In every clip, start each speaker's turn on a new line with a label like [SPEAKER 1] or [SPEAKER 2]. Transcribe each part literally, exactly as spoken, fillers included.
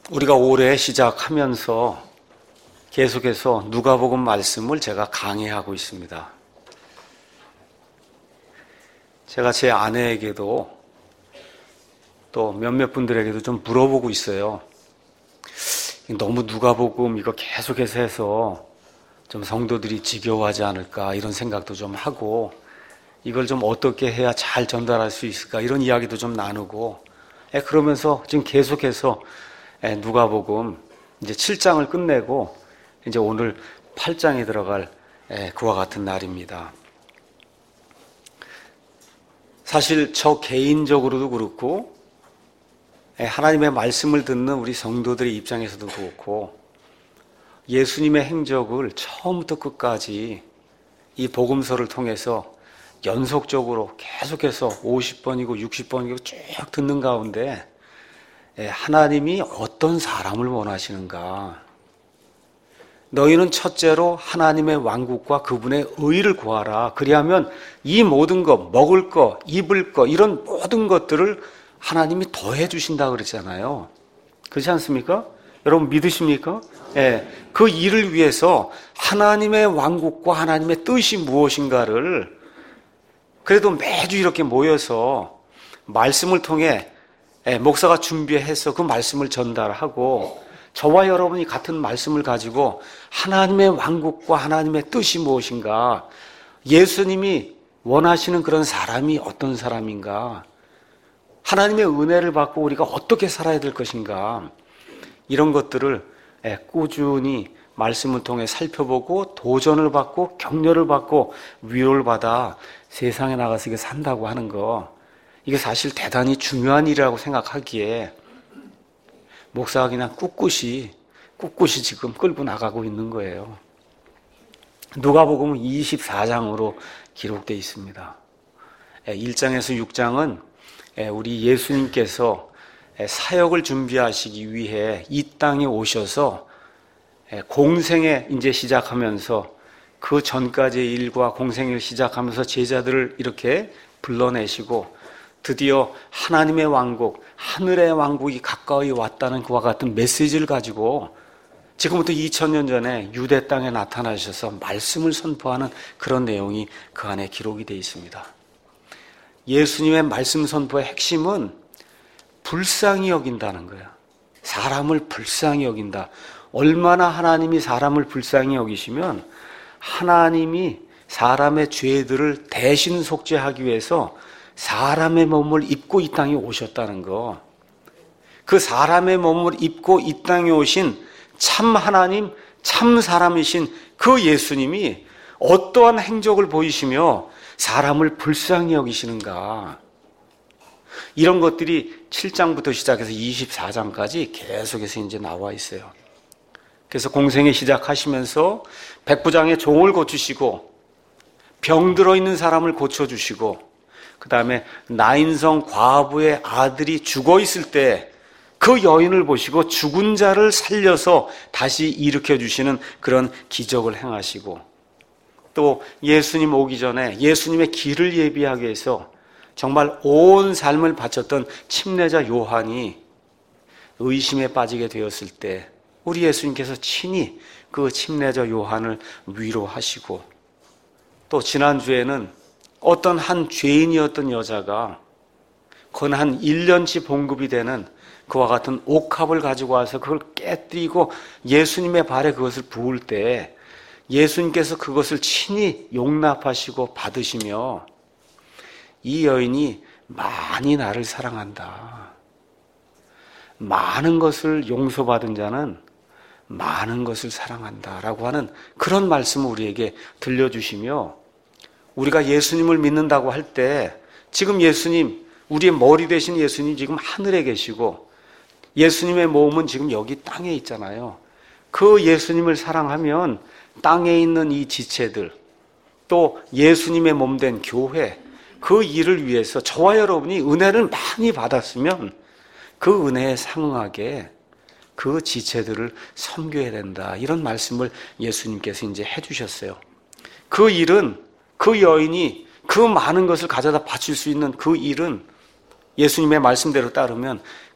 [SPEAKER 1] 우리가 올해 시작하면서 계속해서 누가복음 말씀을 제가 강의하고 있습니다. 제가 제 아내에게도 또 몇몇 분들에게도 좀 물어보고 있어요. 너무 누가복음 이거 계속해서 해서 좀 성도들이 지겨워하지 않을까 이런 생각도 좀 하고, 이걸 좀 어떻게 해야 잘 전달할 수 있을까 이런 이야기도 좀 나누고, 그러면서 지금 계속해서 누가복음 이제 칠 장을 끝내고 이제 오늘 팔 장에 들어갈 그와 같은 날입니다. 사실 저 개인적으로도 그렇고 하나님의 말씀을 듣는 우리 성도들의 입장에서도 그렇고, 예수님의 행적을 처음부터 끝까지 이 복음서를 통해서 연속적으로 계속해서 오십 번이고 육십 번이고 쭉 듣는 가운데 하나님이 어떤 사람을 원하시는가? 너희는 첫째로 하나님의 왕국과 그분의 의를 구하라. 그리하면 이 모든 것, 먹을 것, 입을 것, 이런 모든 것들을 하나님이 더해 주신다 그랬잖아요. 그렇지 않습니까? 여러분 믿으십니까? 예, 그 일을 위해서 하나님의 왕국과 하나님의 뜻이 무엇인가를 그래도 매주 이렇게 모여서 말씀을 통해 목사가 준비해서 그 말씀을 전달하고, 저와 여러분이 같은 말씀을 가지고 하나님의 왕국과 하나님의 뜻이 무엇인가, 예수님이 원하시는 그런 사람이 어떤 사람인가, 하나님의 은혜를 받고 우리가 어떻게 살아야 될 것인가, 이런 것들을 꾸준히 말씀을 통해 살펴보고 도전을 받고 격려를 받고 위로를 받아 세상에 나가서 이게 산다고 하는 거, 이게 사실 대단히 중요한 일이라고 생각하기에 목사가 그냥 꿋꿋이 꿋꿋이 지금 끌고 나가고 있는 거예요. 누가복음은 이십사 장으로 기록되어 있습니다. 일 장에서 육 장은 우리 예수님께서 사역을 준비하시기 위해 이 땅에 오셔서 공생에 이제 시작하면서 그 전까지의 일과 공생을 시작하면서 제자들을 이렇게 불러내시고 드디어 하나님의 왕국, 하늘의 왕국이 가까이 왔다는 그와 같은 메시지를 가지고 지금부터 이천 년 전에 유대 땅에 나타나셔서 말씀을 선포하는 그런 내용이 그 안에 기록이 되어 있습니다. 예수님의 말씀 선포의 핵심은 불쌍히 여긴다는 거야. 사람을 불쌍히 여긴다. 얼마나 하나님이 사람을 불쌍히 여기시면 하나님이 사람의 죄들을 대신 속죄하기 위해서 사람의 몸을 입고 이 땅에 오셨다는 거. 그 사람의 몸을 입고 이 땅에 오신 참 하나님, 참 사람이신 그 예수님이 어떠한 행적을 보이시며 사람을 불쌍히 여기시는가. 이런 것들이 칠 장부터 시작해서 이십사 장까지 계속해서 이제 나와 있어요. 그래서 공생에 시작하시면서 백부장의 종을 고치시고 병들어 있는 사람을 고쳐주시고, 그 다음에 나인성 과부의 아들이 죽어 있을 때 그 여인을 보시고 죽은 자를 살려서 다시 일으켜 주시는 그런 기적을 행하시고, 또 예수님 오기 전에 예수님의 길을 예비하기 위해서 정말 온 삶을 바쳤던 침례자 요한이 의심에 빠지게 되었을 때 우리 예수님께서 친히 그 침례자 요한을 위로하시고, 또 지난주에는 어떤 한 죄인이었던 여자가 건 한 일 년치 봉급이 되는 그와 같은 옥합을 가지고 와서 그걸 깨뜨리고 예수님의 발에 그것을 부을 때 예수님께서 그것을 친히 용납하시고 받으시며, 이 여인이 많이 나를 사랑한다. 많은 것을 용서받은 자는 많은 것을 사랑한다라고 하는 그런 말씀을 우리에게 들려주시며, 우리가 예수님을 믿는다고 할 때 지금 예수님, 우리의 머리 되신 예수님 지금 하늘에 계시고 예수님의 몸은 지금 여기 땅에 있잖아요. 그 예수님을 사랑하면 땅에 있는 이 지체들, 또 예수님의 몸된 교회, 그 일을 위해서 저와 여러분이 은혜를 많이 받았으면 그 은혜에 상응하게 그 지체들을 섬겨야 된다. 이런 말씀을 예수님께서 이제 해주셨어요. 그 일은, 그 여인이 그 많은 것을 가져다 바칠 수 있는 그 일은 예수님의 말씀대로 따르면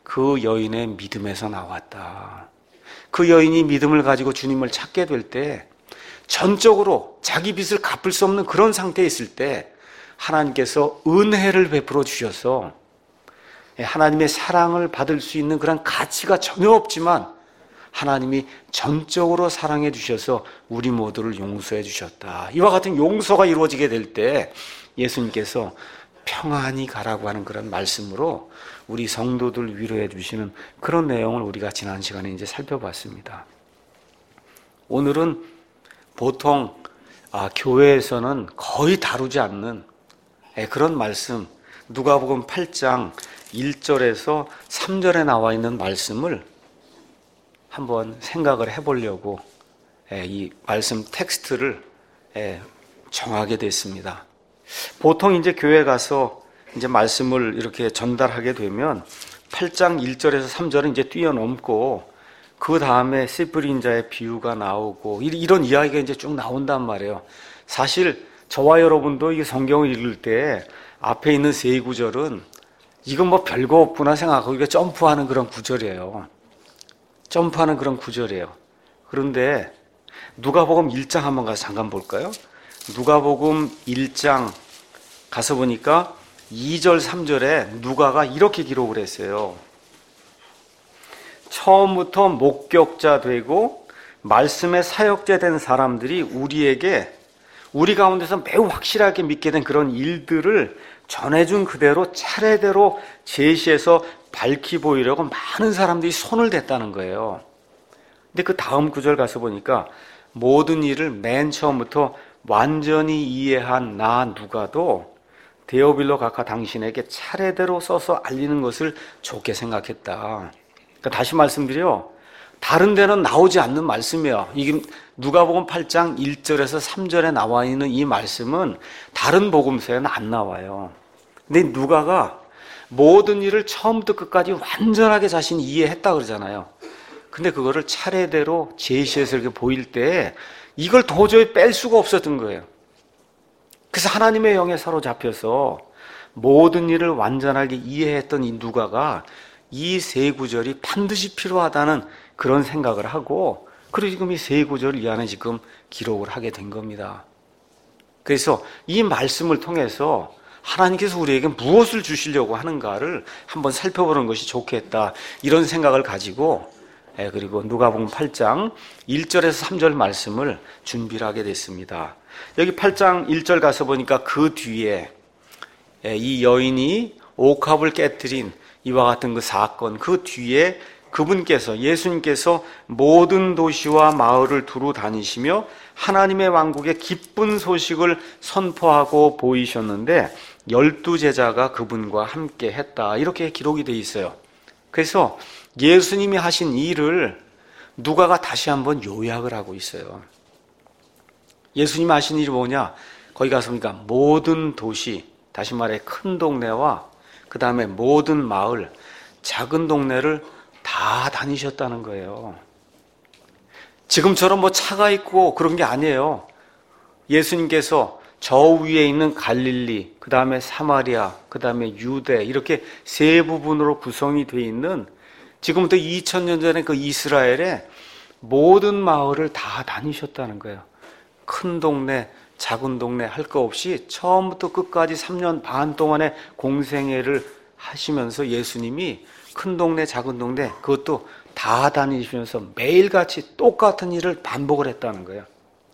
[SPEAKER 1] 그 여인의 믿음에서 나왔다. 그 여인이 믿음을 가지고 주님을 찾게 될 때 전적으로 자기 빚을 갚을 수 없는 그런 상태에 있을 때 하나님께서 은혜를 베풀어 주셔서 하나님의 사랑을 받을 수 있는 그런 가치가 전혀 없지만 하나님이 전적으로 사랑해 주셔서 우리 모두를 용서해 주셨다. 이와 같은 용서가 이루어지게 될 때 예수님께서 평안히 가라고 하는 그런 말씀으로 우리 성도들 위로해 주시는 그런 내용을 우리가 지난 시간에 이제 살펴봤습니다. 오늘은 보통 아, 교회에서는 거의 다루지 않는 그런 말씀, 누가복음 팔 장 일 절에서 삼 절에 나와 있는 말씀을 한번 생각을 해보려고 이 말씀 텍스트를 정하게 됐습니다. 보통 이제 교회 가서 이제 말씀을 이렇게 전달하게 되면 팔 장 일 절에서 삼 절은 이제 뛰어넘고 그 다음에 씨 뿌린 자의 비유가 나오고 이런 이야기가 이제 쭉 나온단 말이에요. 사실 저와 여러분도 이 성경을 읽을 때 앞에 있는 세 구절은 이건 뭐 별거 없구나 생각하고 이게 점프하는 그런 구절이에요. 점프하는 그런 구절이에요. 그런데 누가복음 일 장 한번 가서 잠깐 볼까요? 누가복음 일 장 가서 보니까 이 절 삼 절에 누가가 이렇게 기록을 했어요. 처음부터 목격자 되고 말씀의 사역자 된 사람들이 우리에게 우리 가운데서 매우 확실하게 믿게 된 그런 일들을 전해준 그대로 차례대로 제시해서 밝히 보이려고 많은 사람들이 손을 댔다는 거예요. 근데 그 다음 구절 가서 보니까 모든 일을 맨 처음부터 완전히 이해한 나 누가도 데오빌로 각하 당신에게 차례대로 써서 알리는 것을 좋게 생각했다. 그러니까 다시 말씀드려, 다른 데는 나오지 않는 말씀이에요. 이게 누가복음 팔 장 일 절에서 삼 절에 나와 있는 이 말씀은 다른 복음서에는 안 나와요. 근데 누가가 모든 일을 처음부터 끝까지 완전하게 자신이 이해했다 그러잖아요. 근데 그거를 차례대로 제시해서 이렇게 보일 때 이걸 도저히 뺄 수가 없었던 거예요. 그래서 하나님의 영에 사로잡혀서 모든 일을 완전하게 이해했던 이 누가가 이 세 구절이 반드시 필요하다는 그런 생각을 하고, 그리고 지금 이 세 구절을 이 안에 지금 기록을 하게 된 겁니다. 그래서 이 말씀을 통해서 하나님께서 우리에게 무엇을 주시려고 하는가를 한번 살펴보는 것이 좋겠다, 이런 생각을 가지고 그리고 누가복음 팔 장 일 절에서 삼 절 말씀을 준비를 하게 됐습니다. 여기 팔 장 일 절 가서 보니까 그 뒤에 이 여인이 옥합을 깨뜨린 이와 같은 그 사건, 그 뒤에 그분께서, 예수님께서 모든 도시와 마을을 두루 다니시며 하나님의 왕국의 기쁜 소식을 선포하고 보이셨는데 열두 제자가 그분과 함께 했다, 이렇게 기록이 되어 있어요. 그래서 예수님이 하신 일을 누가가 다시 한번 요약을 하고 있어요. 예수님이 하신 일이 뭐냐? 거기 가서 보니까 모든 도시, 다시 말해 큰 동네와 그 다음에 모든 마을, 작은 동네를 다 다니셨다는 거예요. 지금처럼 뭐 차가 있고 그런 게 아니에요. 예수님께서 저 위에 있는 갈릴리, 그 다음에 사마리아, 그 다음에 유대, 이렇게 세 부분으로 구성이 되어 있는 지금부터 이천 년 전에 그 이스라엘의 모든 마을을 다 다니셨다는 거예요. 큰 동네, 작은 동네 할 거 없이 처음부터 끝까지 삼 년 반 동안의 공생애를 하시면서 예수님이 큰 동네, 작은 동네 그것도 다 다니시면서 매일같이 똑같은 일을 반복을 했다는 거예요.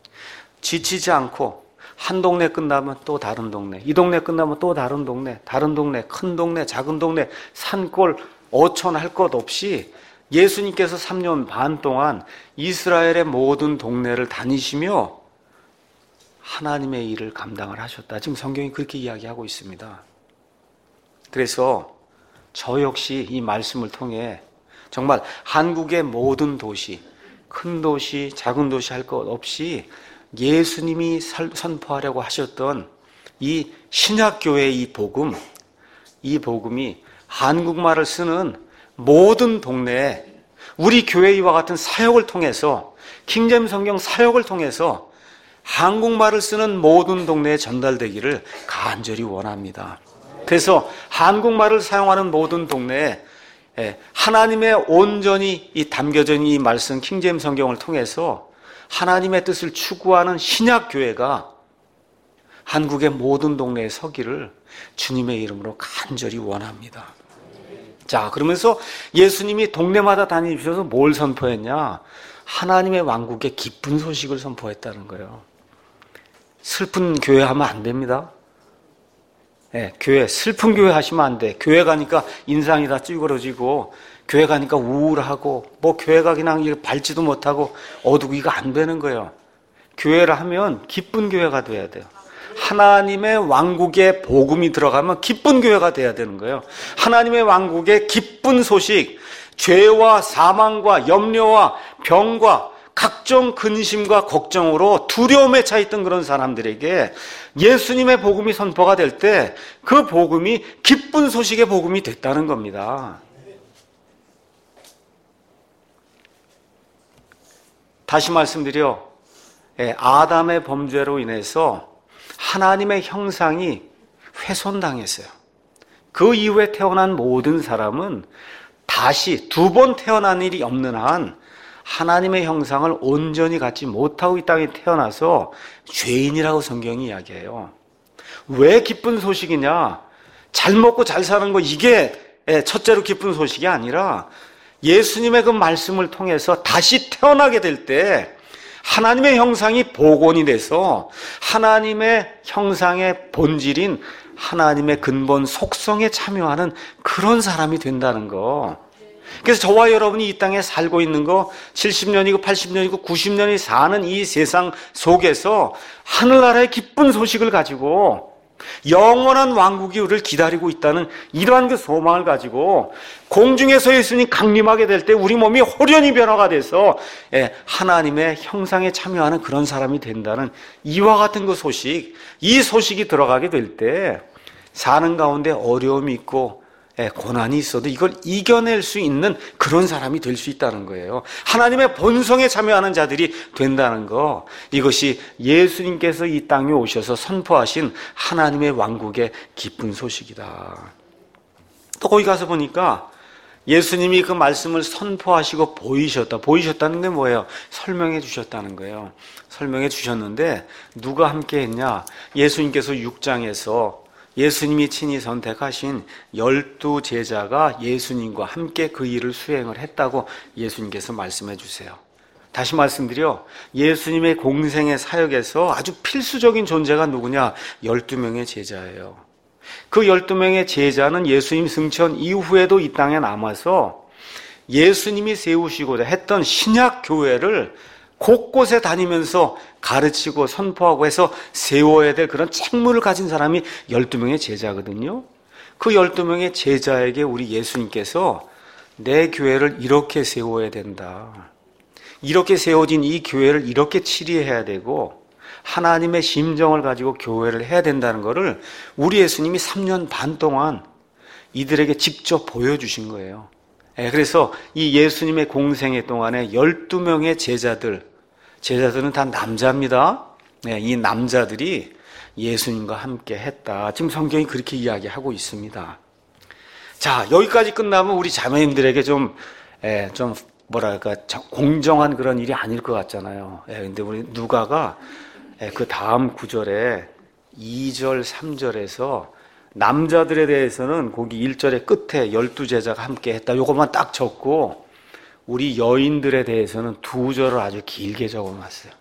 [SPEAKER 1] 지치지 않고 한 동네 끝나면 또 다른 동네, 이 동네 끝나면 또 다른 동네, 다른 동네, 큰 동네, 작은 동네, 산골, 어촌 할 것 없이 예수님께서 삼 년 반 동안 이스라엘의 모든 동네를 다니시며 하나님의 일을 감당을 하셨다. 지금 성경이 그렇게 이야기하고 있습니다. 그래서 저 역시 이 말씀을 통해 정말 한국의 모든 도시, 큰 도시, 작은 도시 할 것 없이 예수님이 선포하려고 하셨던 이 신약교회의 이 복음, 이 복음이 한국말을 쓰는 모든 동네에 우리 교회 이와 같은 사역을 통해서, 킹제임 성경 사역을 통해서 한국말을 쓰는 모든 동네에 전달되기를 간절히 원합니다. 그래서 한국말을 사용하는 모든 동네에 하나님의 온전히 이 담겨져 있는 이 말씀 킹제임스 성경을 통해서 하나님의 뜻을 추구하는 신약 교회가 한국의 모든 동네에 서기를 주님의 이름으로 간절히 원합니다. 자, 그러면서 예수님이 동네마다 다니셔서 뭘 선포했냐? 하나님의 왕국의 기쁜 소식을 선포했다는 거예요. 슬픈 교회 하면 안 됩니다. 네, 교회, 슬픈 교회 하시면 안 돼. 교회 가니까 인상이 다 찌그러지고, 교회 가니까 우울하고, 뭐 교회가 그냥 밟지도 못하고 어두고 이거 안 되는 거예요. 교회를 하면 기쁜 교회가 돼야 돼요. 하나님의 왕국의 복음이 들어가면 기쁜 교회가 돼야 되는 거예요. 하나님의 왕국의 기쁜 소식, 죄와 사망과 염려와 병과 각종 근심과 걱정으로 두려움에 차 있던 그런 사람들에게 예수님의 복음이 선포가 될 때 그 복음이 기쁜 소식의 복음이 됐다는 겁니다. 다시 말씀드려, 아담의 범죄로 인해서 하나님의 형상이 훼손당했어요. 그 이후에 태어난 모든 사람은 다시 두 번 태어난 일이 없는 한 하나님의 형상을 온전히 갖지 못하고 이 땅에 태어나서 죄인이라고 성경이 이야기해요. 왜 기쁜 소식이냐? 잘 먹고 잘 사는 거 이게 첫째로 기쁜 소식이 아니라 예수님의 그 말씀을 통해서 다시 태어나게 될 때 하나님의 형상이 복원이 돼서 하나님의 형상의 본질인 하나님의 근본 속성에 참여하는 그런 사람이 된다는 거. 그래서 저와 여러분이 이 땅에 살고 있는 거 칠십 년이고 팔십 년이고 구십 년이 사는 이 세상 속에서 하늘나라의 기쁜 소식을 가지고 영원한 왕국이 우리를 기다리고 있다는 이러한 그 소망을 가지고 공중에서 예수님이 강림하게 될 때 우리 몸이 호련히 변화가 돼서 하나님의 형상에 참여하는 그런 사람이 된다는 이와 같은 그 소식, 이 소식이 들어가게 될 때 사는 가운데 어려움이 있고 고난이 있어도 이걸 이겨낼 수 있는 그런 사람이 될 수 있다는 거예요. 하나님의 본성에 참여하는 자들이 된다는 거, 이것이 예수님께서 이 땅에 오셔서 선포하신 하나님의 왕국의 기쁜 소식이다. 또 거기 가서 보니까 예수님이 그 말씀을 선포하시고 보이셨다. 보이셨다는 게 뭐예요? 설명해 주셨다는 거예요. 설명해 주셨는데 누가 함께 했냐? 예수님께서 육 장에서 예수님이 친히 선택하신 열두 제자가 예수님과 함께 그 일을 수행을 했다고 예수님께서 말씀해 주세요. 다시 말씀드려, 예수님의 공생의 사역에서 아주 필수적인 존재가 누구냐? 열두 명의 제자예요. 그 열두 명의 제자는 예수님 승천 이후에도 이 땅에 남아서 예수님이 세우시고자 했던 신약 교회를 곳곳에 다니면서 가르치고 선포하고 해서 세워야 될 그런 책무를 가진 사람이 열두 명의 제자거든요. 그 열두 명의 제자에게 우리 예수님께서 내 교회를 이렇게 세워야 된다. 이렇게 세워진 이 교회를 이렇게 치리해야 되고 하나님의 심정을 가지고 교회를 해야 된다는 것을 우리 예수님이 삼 년 반 동안 이들에게 직접 보여주신 거예요. 그래서 이 예수님의 공생애 동안에 열두 명의 제자들, 제자들은 다 남자입니다. 이 남자들이 예수님과 함께 했다. 지금 성경이 그렇게 이야기하고 있습니다. 자, 여기까지 끝나면 우리 자매님들에게 좀, 에, 좀 뭐랄까 공정한 그런 일이 아닐 것 같잖아요. 에, 근데 우리 누가가 에, 그 다음 구절에 이 절, 삼 절에서 남자들에 대해서는 거기 일 절의 끝에 열두 제자가 함께 했다. 요것만 딱 적고 우리 여인들에 대해서는 두 절을 아주 길게 적어놨어요.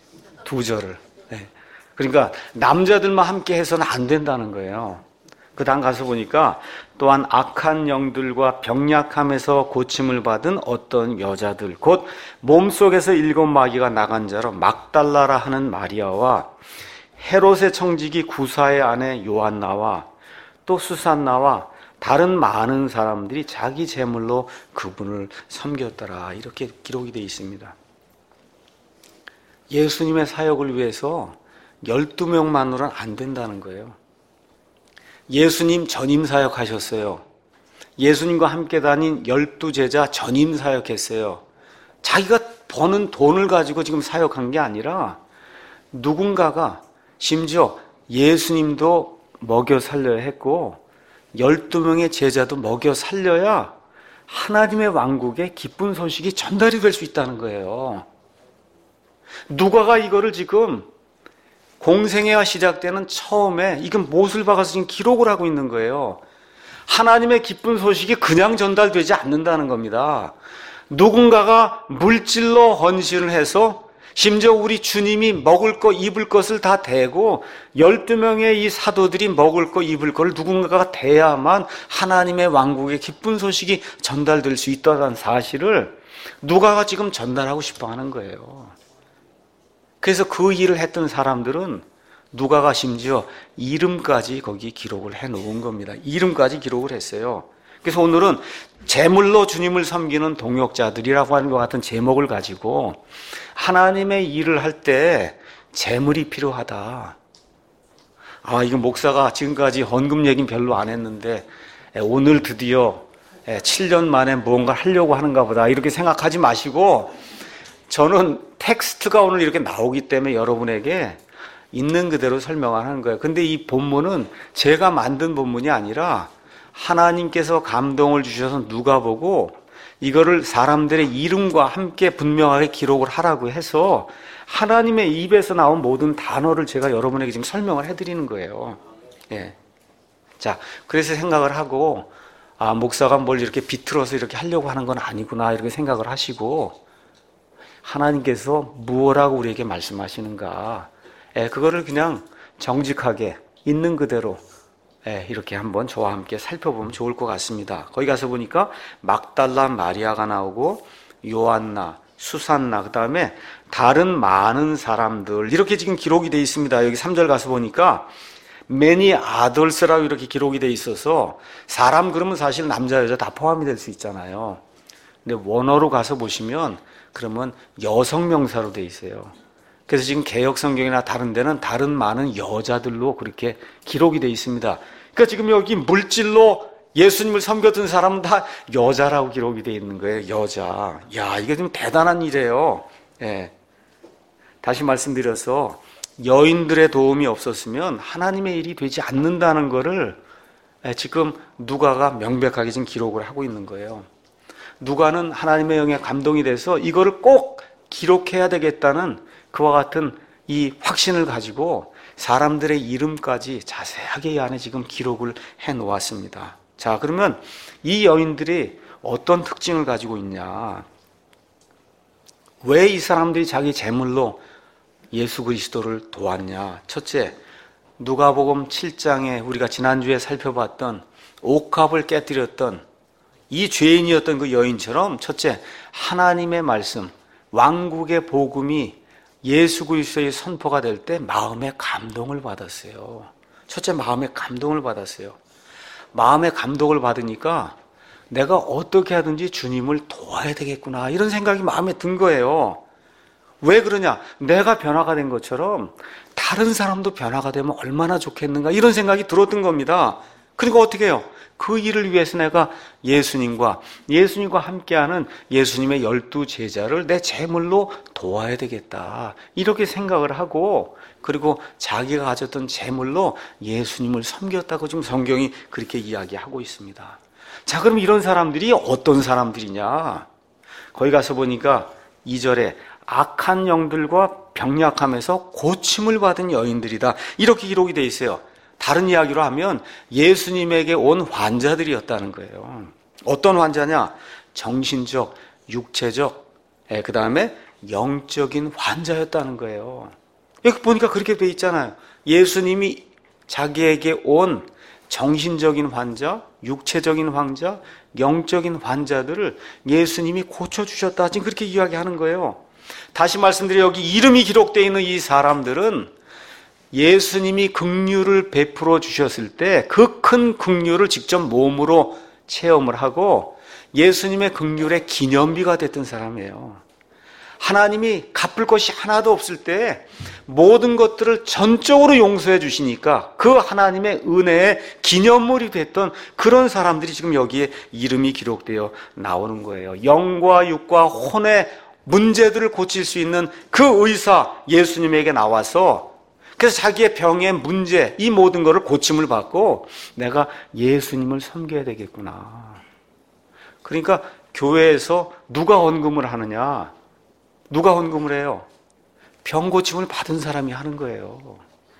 [SPEAKER 1] 두 절을. 네. 그러니까 남자들만 함께 해서는 안 된다는 거예요. 그 다음 가서 보니까 또한 악한 영들과 병약함에서 고침을 받은 어떤 여자들, 곧 몸속에서 일곱 마귀가 나간 자로 막달라라 하는 마리아와 헤롯의 청지기 구사의 아내 요한나와 또 수산나와 다른 많은 사람들이 자기 재물로 그분을 섬겼더라. 이렇게 기록이 되어 있습니다. 예수님의 사역을 위해서 열두 명만으로는 안 된다는 거예요. 예수님 전임 사역하셨어요. 예수님과 함께 다닌 열두 제자 전임 사역했어요. 자기가 버는 돈을 가지고 지금 사역한 게 아니라 누군가가 심지어 예수님도 먹여 살려야 했고 열두 명의 제자도 먹여 살려야 하나님의 왕국의 기쁜 소식이 전달이 될 수 있다는 거예요. 누가가 이거를 지금 공생애가 시작되는 처음에 이건 못을 박아서 지금 기록을 하고 있는 거예요. 하나님의 기쁜 소식이 그냥 전달되지 않는다는 겁니다. 누군가가 물질로 헌신을 해서 심지어 우리 주님이 먹을 것, 입을 것을 다 대고 열두 명의 이 사도들이 먹을 것, 입을 것을 누군가가 대야만 하나님의 왕국의 기쁜 소식이 전달될 수 있다는 사실을 누가가 지금 전달하고 싶어 하는 거예요. 그래서 그 일을 했던 사람들은 누가가 심지어 이름까지 거기 기록을 해 놓은 겁니다. 이름까지 기록을 했어요. 그래서 오늘은 제물로 주님을 섬기는 동역자들이라고 하는 것 같은 제목을 가지고 하나님의 일을 할 때 제물이 필요하다. 아, 이거 목사가 지금까지 헌금 얘기는 별로 안 했는데 오늘 드디어 칠 년 만에 뭔가 하려고 하는가 보다 이렇게 생각하지 마시고, 저는 텍스트가 오늘 이렇게 나오기 때문에 여러분에게 있는 그대로 설명하는 거예요. 근데 이 본문은 제가 만든 본문이 아니라 하나님께서 감동을 주셔서 누가 보고 이거를 사람들의 이름과 함께 분명하게 기록을 하라고 해서 하나님의 입에서 나온 모든 단어를 제가 여러분에게 지금 설명을 해드리는 거예요. 예. 자, 그래서 생각을 하고, 아, 목사가 뭘 이렇게 비틀어서 이렇게 하려고 하는 건 아니구나 이렇게 생각을 하시고, 하나님께서 무엇라고 우리에게 말씀하시는가, 예, 그거를 그냥 정직하게 있는 그대로 예, 이렇게 한번 저와 함께 살펴보면 좋을 것 같습니다. 거기 가서 보니까 막달라 마리아가 나오고 요한나, 수산나, 그 다음에 다른 많은 사람들 이렇게 지금 기록이 되어 있습니다. 여기 삼 절 가서 보니까 many others라고 이렇게 기록이 되어 있어서 사람 그러면 사실 남자 여자 다 포함이 될 수 있잖아요. 근데 원어로 가서 보시면 그러면 여성 명사로 되어 있어요. 그래서 지금 개역 성경이나 다른 데는 다른 많은 여자들로 그렇게 기록이 되어 있습니다. 그러니까 지금 여기 물질로 예수님을 섬겼던 사람은 다 여자라고 기록이 되어 있는 거예요. 여자. 야, 이게 좀 대단한 일이에요. 예. 다시 말씀드려서 여인들의 도움이 없었으면 하나님의 일이 되지 않는다는 거를 지금 누가가 명백하게 지금 기록을 하고 있는 거예요. 누가는 하나님의 영에 감동이 돼서 이거를 꼭 기록해야 되겠다는 그와 같은 이 확신을 가지고 사람들의 이름까지 자세하게 이 안에 지금 기록을 해 놓았습니다. 자, 그러면 이 여인들이 어떤 특징을 가지고 있냐? 왜 이 사람들이 자기 재물로 예수 그리스도를 도왔냐? 첫째, 누가복음 칠 장에 우리가 지난주에 살펴봤던 옥합을 깨뜨렸던 이 죄인이었던 그 여인처럼 첫째, 하나님의 말씀, 왕국의 복음이 예수 그리스도의 선포가 될 때 마음의 감동을 받았어요. 첫째, 마음의 감동을 받았어요. 마음의 감동을 받으니까 내가 어떻게 하든지 주님을 도와야 되겠구나 이런 생각이 마음에 든 거예요. 왜 그러냐? 내가 변화가 된 것처럼 다른 사람도 변화가 되면 얼마나 좋겠는가 이런 생각이 들었던 겁니다. 그리고 어떻게 해요? 그 일을 위해서 내가 예수님과 예수님과 함께하는 예수님의 열두 제자를 내 재물로 도와야 되겠다 이렇게 생각을 하고, 그리고 자기가 가졌던 재물로 예수님을 섬겼다고 지금 성경이 그렇게 이야기하고 있습니다. 자, 그럼 이런 사람들이 어떤 사람들이냐? 거기 가서 보니까 이 절에 악한 영들과 병약함에서 고침을 받은 여인들이다 이렇게 기록이 되어 있어요. 다른 이야기로 하면 예수님에게 온 환자들이었다는 거예요. 어떤 환자냐? 정신적, 육체적, 예, 그 다음에 영적인 환자였다는 거예요. 여기 보니까 그렇게 돼 있잖아요. 예수님이 자기에게 온 정신적인 환자, 육체적인 환자, 영적인 환자들을 예수님이 고쳐주셨다. 지금 그렇게 이야기하는 거예요. 다시 말씀드려 여기 이름이 기록되어 있는 이 사람들은 예수님이 긍휼을 베풀어 주셨을 때 그 큰 긍휼을 직접 몸으로 체험을 하고 예수님의 긍휼의 기념비가 됐던 사람이에요. 하나님이 갚을 것이 하나도 없을 때 모든 것들을 전적으로 용서해 주시니까 그 하나님의 은혜의 기념물이 됐던 그런 사람들이 지금 여기에 이름이 기록되어 나오는 거예요. 영과 육과 혼의 문제들을 고칠 수 있는 그 의사 예수님에게 나와서 그래서 자기의 병의 문제 이 모든 것을 고침을 받고 내가 예수님을 섬겨야 되겠구나. 그러니까 교회에서 누가 헌금을 하느냐? 누가 헌금을 해요? 병 고침을 받은 사람이 하는 거예요.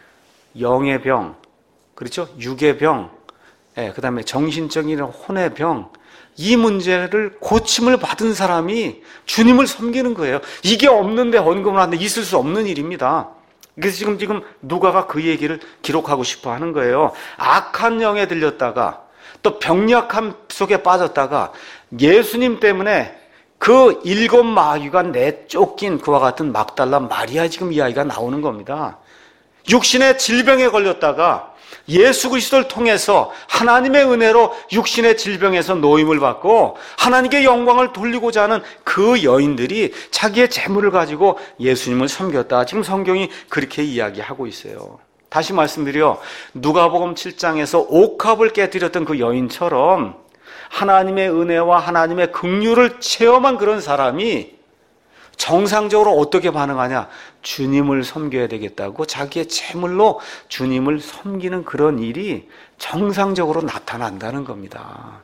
[SPEAKER 1] 영의 병, 그렇죠? 육의 병, 예, 그 다음에 정신적인 혼의 병, 이 문제를 고침을 받은 사람이 주님을 섬기는 거예요. 이게 없는데 헌금을 하는데 있을 수 없는 일입니다. 그래서 지금 지금 누가가 그 얘기를 기록하고 싶어 하는 거예요. 악한 영에 들렸다가 또 병약함 속에 빠졌다가 예수님 때문에 그 일곱 마귀가 내쫓긴 그와 같은 막달라 마리아 지금 이야기가 나오는 겁니다. 육신의 질병에 걸렸다가 예수 그리스도를 통해서 하나님의 은혜로 육신의 질병에서 노임을 받고 하나님께 영광을 돌리고자 하는 그 여인들이 자기의 재물을 가지고 예수님을 섬겼다. 지금 성경이 그렇게 이야기하고 있어요. 다시 말씀드려 누가복음 칠 장에서 옥합을 깨뜨렸던 그 여인처럼 하나님의 은혜와 하나님의 긍휼을 체험한 그런 사람이 정상적으로 어떻게 반응하냐? 주님을 섬겨야 되겠다고 자기의 재물로 주님을 섬기는 그런 일이 정상적으로 나타난다는 겁니다.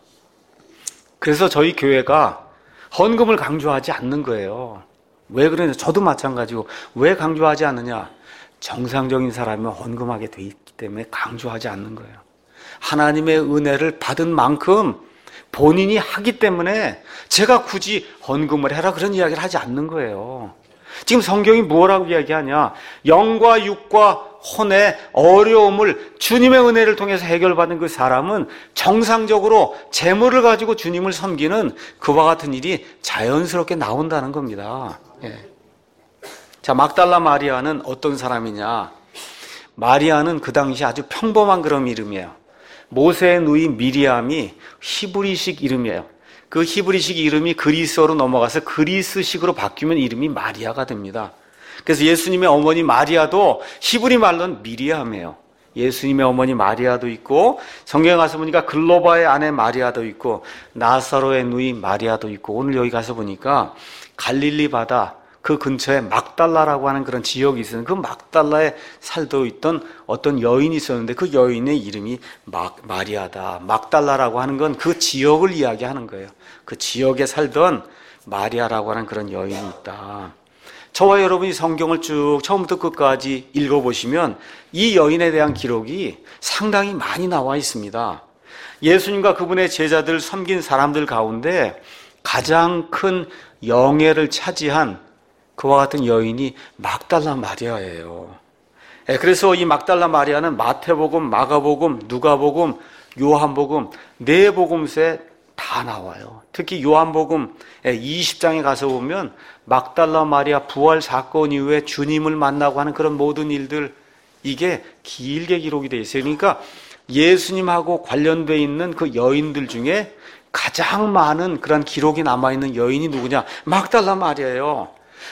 [SPEAKER 1] 그래서 저희 교회가 헌금을 강조하지 않는 거예요. 왜 그러냐? 저도 마찬가지고 왜 강조하지 않느냐? 정상적인 사람이 헌금하게 돼 있기 때문에 강조하지 않는 거예요. 하나님의 은혜를 받은 만큼 본인이 하기 때문에 제가 굳이 헌금을 해라 그런 이야기를 하지 않는 거예요. 지금 성경이 뭐라고 이야기하냐? 영과 육과 혼의 어려움을 주님의 은혜를 통해서 해결받은 그 사람은 정상적으로 재물을 가지고 주님을 섬기는 그와 같은 일이 자연스럽게 나온다는 겁니다. 예. 자, 막달라 마리아는 어떤 사람이냐? 마리아는 그 당시 아주 평범한 그런 이름이에요. 모세의 누이 미리암이 히브리식 이름이에요. 그 히브리식 이름이 그리스어로 넘어가서 그리스식으로 바뀌면 이름이 마리아가 됩니다. 그래서 예수님의 어머니 마리아도 히브리 말로는 미리암이에요. 예수님의 어머니 마리아도 있고 성경에 가서 보니까 글로바의 아내 마리아도 있고 나사로의 누이 마리아도 있고 오늘 여기 가서 보니까 갈릴리 바다 그 근처에 막달라라고 하는 그런 지역이 있었는데 그 막달라에 살고 있던 어떤 여인이 있었는데 그 여인의 이름이 막, 마리아다. 막달라라고 하는 건 그 지역을 이야기하는 거예요. 그 지역에 살던 마리아라고 하는 그런 여인이 있다. 저와 여러분이 성경을 쭉 처음부터 끝까지 읽어보시면 이 여인에 대한 기록이 상당히 많이 나와 있습니다. 예수님과 그분의 제자들을 섬긴 사람들 가운데 가장 큰 영예를 차지한 그와 같은 여인이 막달라 마리아예요. 그래서 이 막달라 마리아는 마태복음, 마가복음, 누가복음, 요한복음 네 복음서에 다 나와요. 특히 요한복음 이십 장에 가서 보면 막달라 마리아 부활 사건 이후에 주님을 만나고 하는 그런 모든 일들 이게 길게 기록이 되어 있어요. 그러니까 예수님하고 관련되어 있는 그 여인들 중에 가장 많은 그런 기록이 남아있는 여인이 누구냐? 막달라 마리아예요.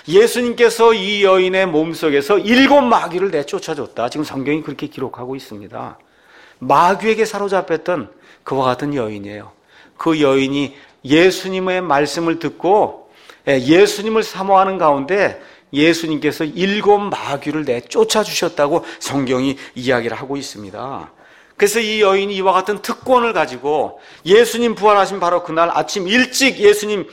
[SPEAKER 1] 예수님께서 이 여인의 몸속에서 일곱 마귀를 내쫓아줬다. 지금 성경이 그렇게 기록하고 있습니다. 마귀에게 사로잡혔던 그와 같은 여인이에요. 그 여인이 예수님의 말씀을 듣고 예수님을 사모하는 가운데 예수님께서 일곱 마귀를 내쫓아 주셨다고 성경이 이야기를 하고 있습니다. 그래서 이 여인이 이와 같은 특권을 가지고 예수님 부활하신 바로 그날 아침 일찍 예수님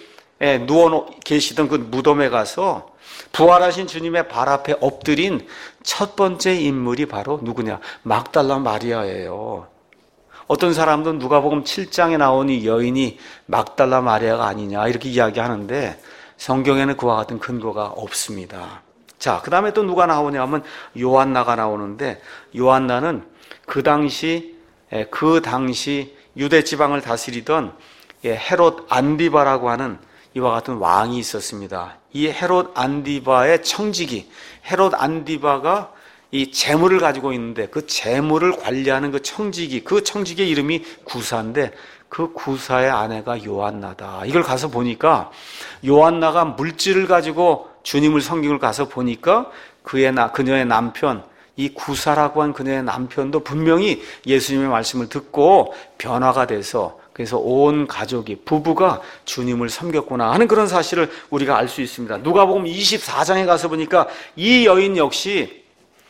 [SPEAKER 1] 누워 계시던 그 무덤에 가서 부활하신 주님의 발 앞에 엎드린 첫 번째 인물이 바로 누구냐? 막달라 마리아예요. 어떤 사람들은 누가복음 칠 장에 나온 이 여인이 막달라 마리아가 아니냐 이렇게 이야기하는데 성경에는 그와 같은 근거가 없습니다. 자, 그 다음에 또 누가 나오냐 하면 요한나가 나오는데 요한나는 그 당시 그 당시 유대 지방을 다스리던 헤롯 안디바라고 하는 이와 같은 왕이 있었습니다. 이 헤롯 안디바의 청지기, 헤롯 안디바가 이 재물을 가지고 있는데 그 재물을 관리하는 그 청지기, 그 청지기의 이름이 구사인데 그 구사의 아내가 요한나다. 이걸 가서 보니까 요한나가 물질을 가지고 주님을 섬기는 걸 가서 보니까 그의 나, 그녀의 남편, 이 구사라고 한 그녀의 남편도 분명히 예수님의 말씀을 듣고 변화가 돼서 그래서 온 가족이 부부가 주님을 섬겼구나 하는 그런 사실을 우리가 알 수 있습니다. 누가복음 이십사 장에 가서 보니까 이 여인 역시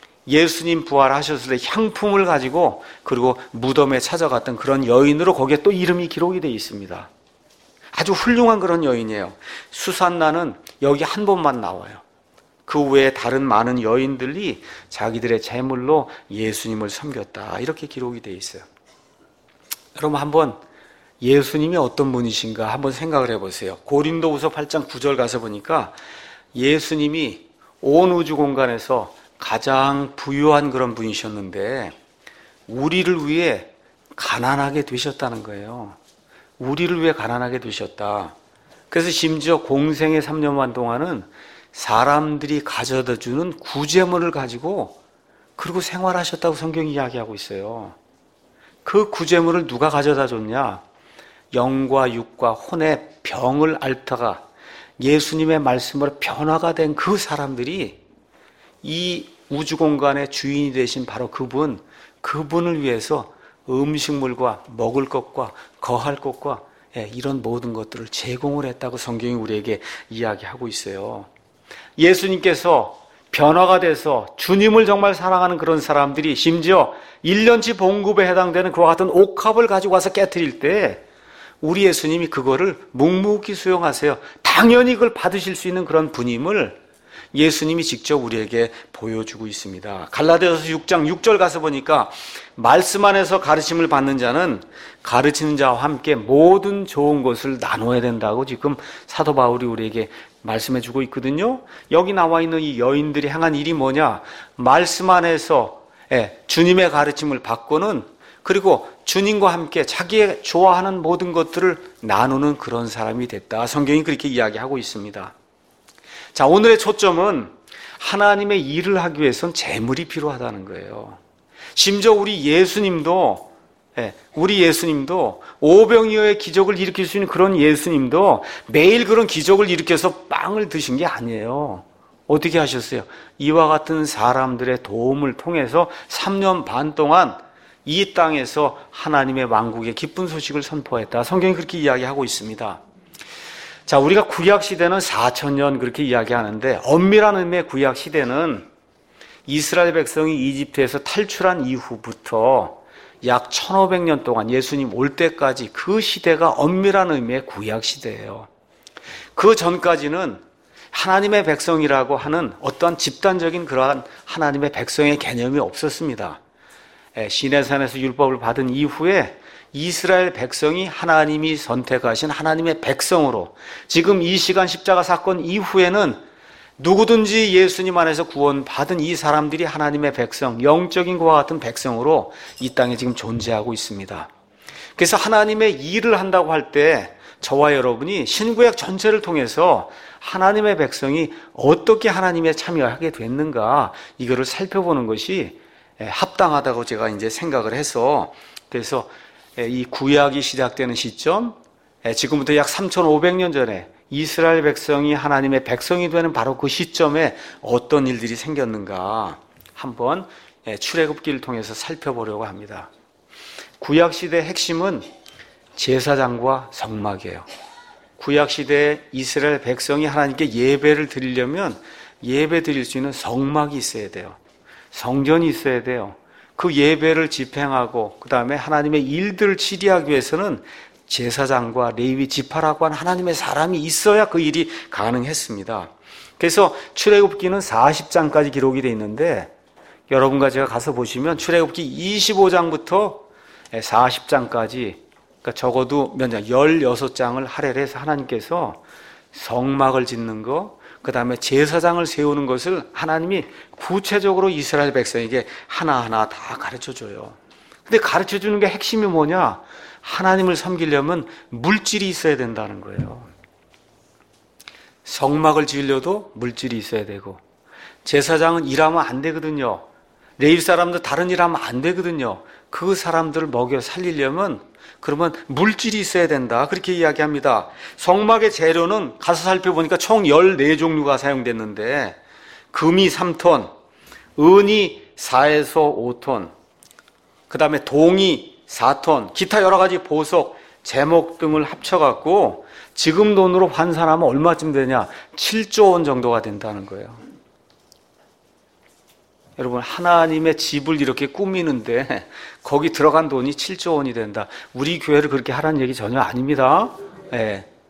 [SPEAKER 1] 예수님 부활하셨을 때 향품을 가지고 그리고 무덤에 찾아갔던 그런 여인으로 거기에 또 이름이 기록이 되어 있습니다. 아주 훌륭한 그런 여인이에요. 수산나는 여기 한 번만 나와요. 그 외에 다른 많은 여인들이 자기들의 재물로 예수님을 섬겼다, 이렇게 기록이 되어 있어요. 여러분, 한번 예수님이 어떤 분이신가 한번 생각을 해보세요. 고린도후서 팔 장 구 절 가서 보니까 예수님이 온 우주 공간에서 가장 부유한 그런 분이셨는데 우리를 위해 가난하게 되셨다는 거예요. 우리를 위해 가난하게 되셨다. 그래서 심지어 공생의 삼 년 반 동안은 사람들이 가져다 주는 구제물을 가지고 그리고 생활하셨다고 성경이 이야기하고 있어요. 그 구제물을 누가 가져다 줬냐? 영과 육과 혼의 병을 앓다가 예수님의 말씀으로 변화가 된 그 사람들이 이 우주 공간의 주인이 되신 바로 그분, 그분을 위해서 음식물과 먹을 것과 거할 것과 이런 모든 것들을 제공을 했다고 성경이 우리에게 이야기하고 있어요. 예수님께서 변화가 돼서 주님을 정말 사랑하는 그런 사람들이 심지어 일 년치 봉급에 해당되는 그와 같은 옥합을 가지고 와서 깨트릴 때 우리 예수님이 그거를 묵묵히 수용하세요. 당연히 그걸 받으실 수 있는 그런 분임을 예수님이 직접 우리에게 보여주고 있습니다. 갈라디아서 육 장 육 절 가서 보니까 말씀 안에서 가르침을 받는 자는 가르치는 자와 함께 모든 좋은 것을 나눠야 된다고 지금 사도 바울이 우리에게 말씀해 주고 있거든요. 여기 나와 있는 이 여인들이 행한 일이 뭐냐? 말씀 안에서 주님의 가르침을 받고는 그리고 주님과 함께 자기의 좋아하는 모든 것들을 나누는 그런 사람이 됐다. 성경이 그렇게 이야기하고 있습니다. 자, 오늘의 초점은 하나님의 일을 하기 위해선 재물이 필요하다는 거예요. 심지어 우리 예수님도 우리 예수님도 오병이어의 기적을 일으킬 수 있는 그런 예수님도 매일 그런 기적을 일으켜서 빵을 드신 게 아니에요. 어떻게 하셨어요? 이와 같은 사람들의 도움을 통해서 삼 년 반 동안 이 땅에서 하나님의 왕국의 기쁜 소식을 선포했다. 성경이 그렇게 이야기하고 있습니다. 자, 우리가 구약 시대는 사천 년 그렇게 이야기하는데 엄밀한 의미의 구약 시대는 이스라엘 백성이 이집트에서 탈출한 이후부터 약 천오백 년 동안 예수님 올 때까지 그 시대가 엄밀한 의미의 구약 시대예요. 그 전까지는 하나님의 백성이라고 하는 어떠한 집단적인 그러한 하나님의 백성의 개념이 없었습니다. 시내산에서 율법을 받은 이후에 이스라엘 백성이 하나님이 선택하신 하나님의 백성으로 지금 이 시간 십자가 사건 이후에는 누구든지 예수님 안에서 구원받은 이 사람들이 하나님의 백성, 영적인 것과 같은 백성으로 이 땅에 지금 존재하고 있습니다. 그래서 하나님의 일을 한다고 할 때 저와 여러분이 신구약 전체를 통해서 하나님의 백성이 어떻게 하나님에 참여하게 됐는가 이거를 살펴보는 것이 합당하다고 제가 이제 생각을 해서 그래서 이 구약이 시작되는 시점, 지금부터 약 삼천오백 년 전에 이스라엘 백성이 하나님의 백성이 되는 바로 그 시점에 어떤 일들이 생겼는가 한번 출애굽기를 통해서 살펴보려고 합니다. 구약시대의 핵심은 제사장과 성막이에요. 구약시대에 이스라엘 백성이 하나님께 예배를 드리려면 예배 드릴 수 있는 성막이 있어야 돼요. 성전이 있어야 돼요. 그 예배를 집행하고 그 다음에 하나님의 일들을 치리하기 위해서는 제사장과 레위 지파라고 하는 하나님의 사람이 있어야 그 일이 가능했습니다. 그래서 출애굽기는 사십 장까지 기록이 되어 있는데 여러분과 제가 가서 보시면 출애굽기 이십오 장부터 사십 장까지 그러니까 적어도 몇 장, 십육 장을 할애해서 하나님께서 성막을 짓는 거, 그 다음에 제사장을 세우는 것을 하나님이 구체적으로 이스라엘 백성에게 하나하나 다 가르쳐줘요. 근데 가르쳐주는 게 핵심이 뭐냐? 하나님을 섬기려면 물질이 있어야 된다는 거예요. 성막을 지으려도 물질이 있어야 되고 제사장은 일하면 안 되거든요. 레위 사람들 다른 일하면 안 되거든요. 그 사람들을 먹여 살리려면 그러면 물질이 있어야 된다. 그렇게 이야기합니다. 성막의 재료는 가서 살펴보니까 총 열네 종류가 사용됐는데 금이 삼 톤, 은이 사에서 오 톤, 그 다음에 동이 사 톤, 기타 여러 가지 보석, 제목 등을 합쳐갖고 지금 돈으로 환산하면 얼마쯤 되냐? 칠조 원 정도가 된다는 거예요. 여러분, 하나님의 집을 이렇게 꾸미는데 거기 들어간 돈이 칠조 원이 된다. 우리 교회를 그렇게 하라는 얘기 전혀 아닙니다. 네.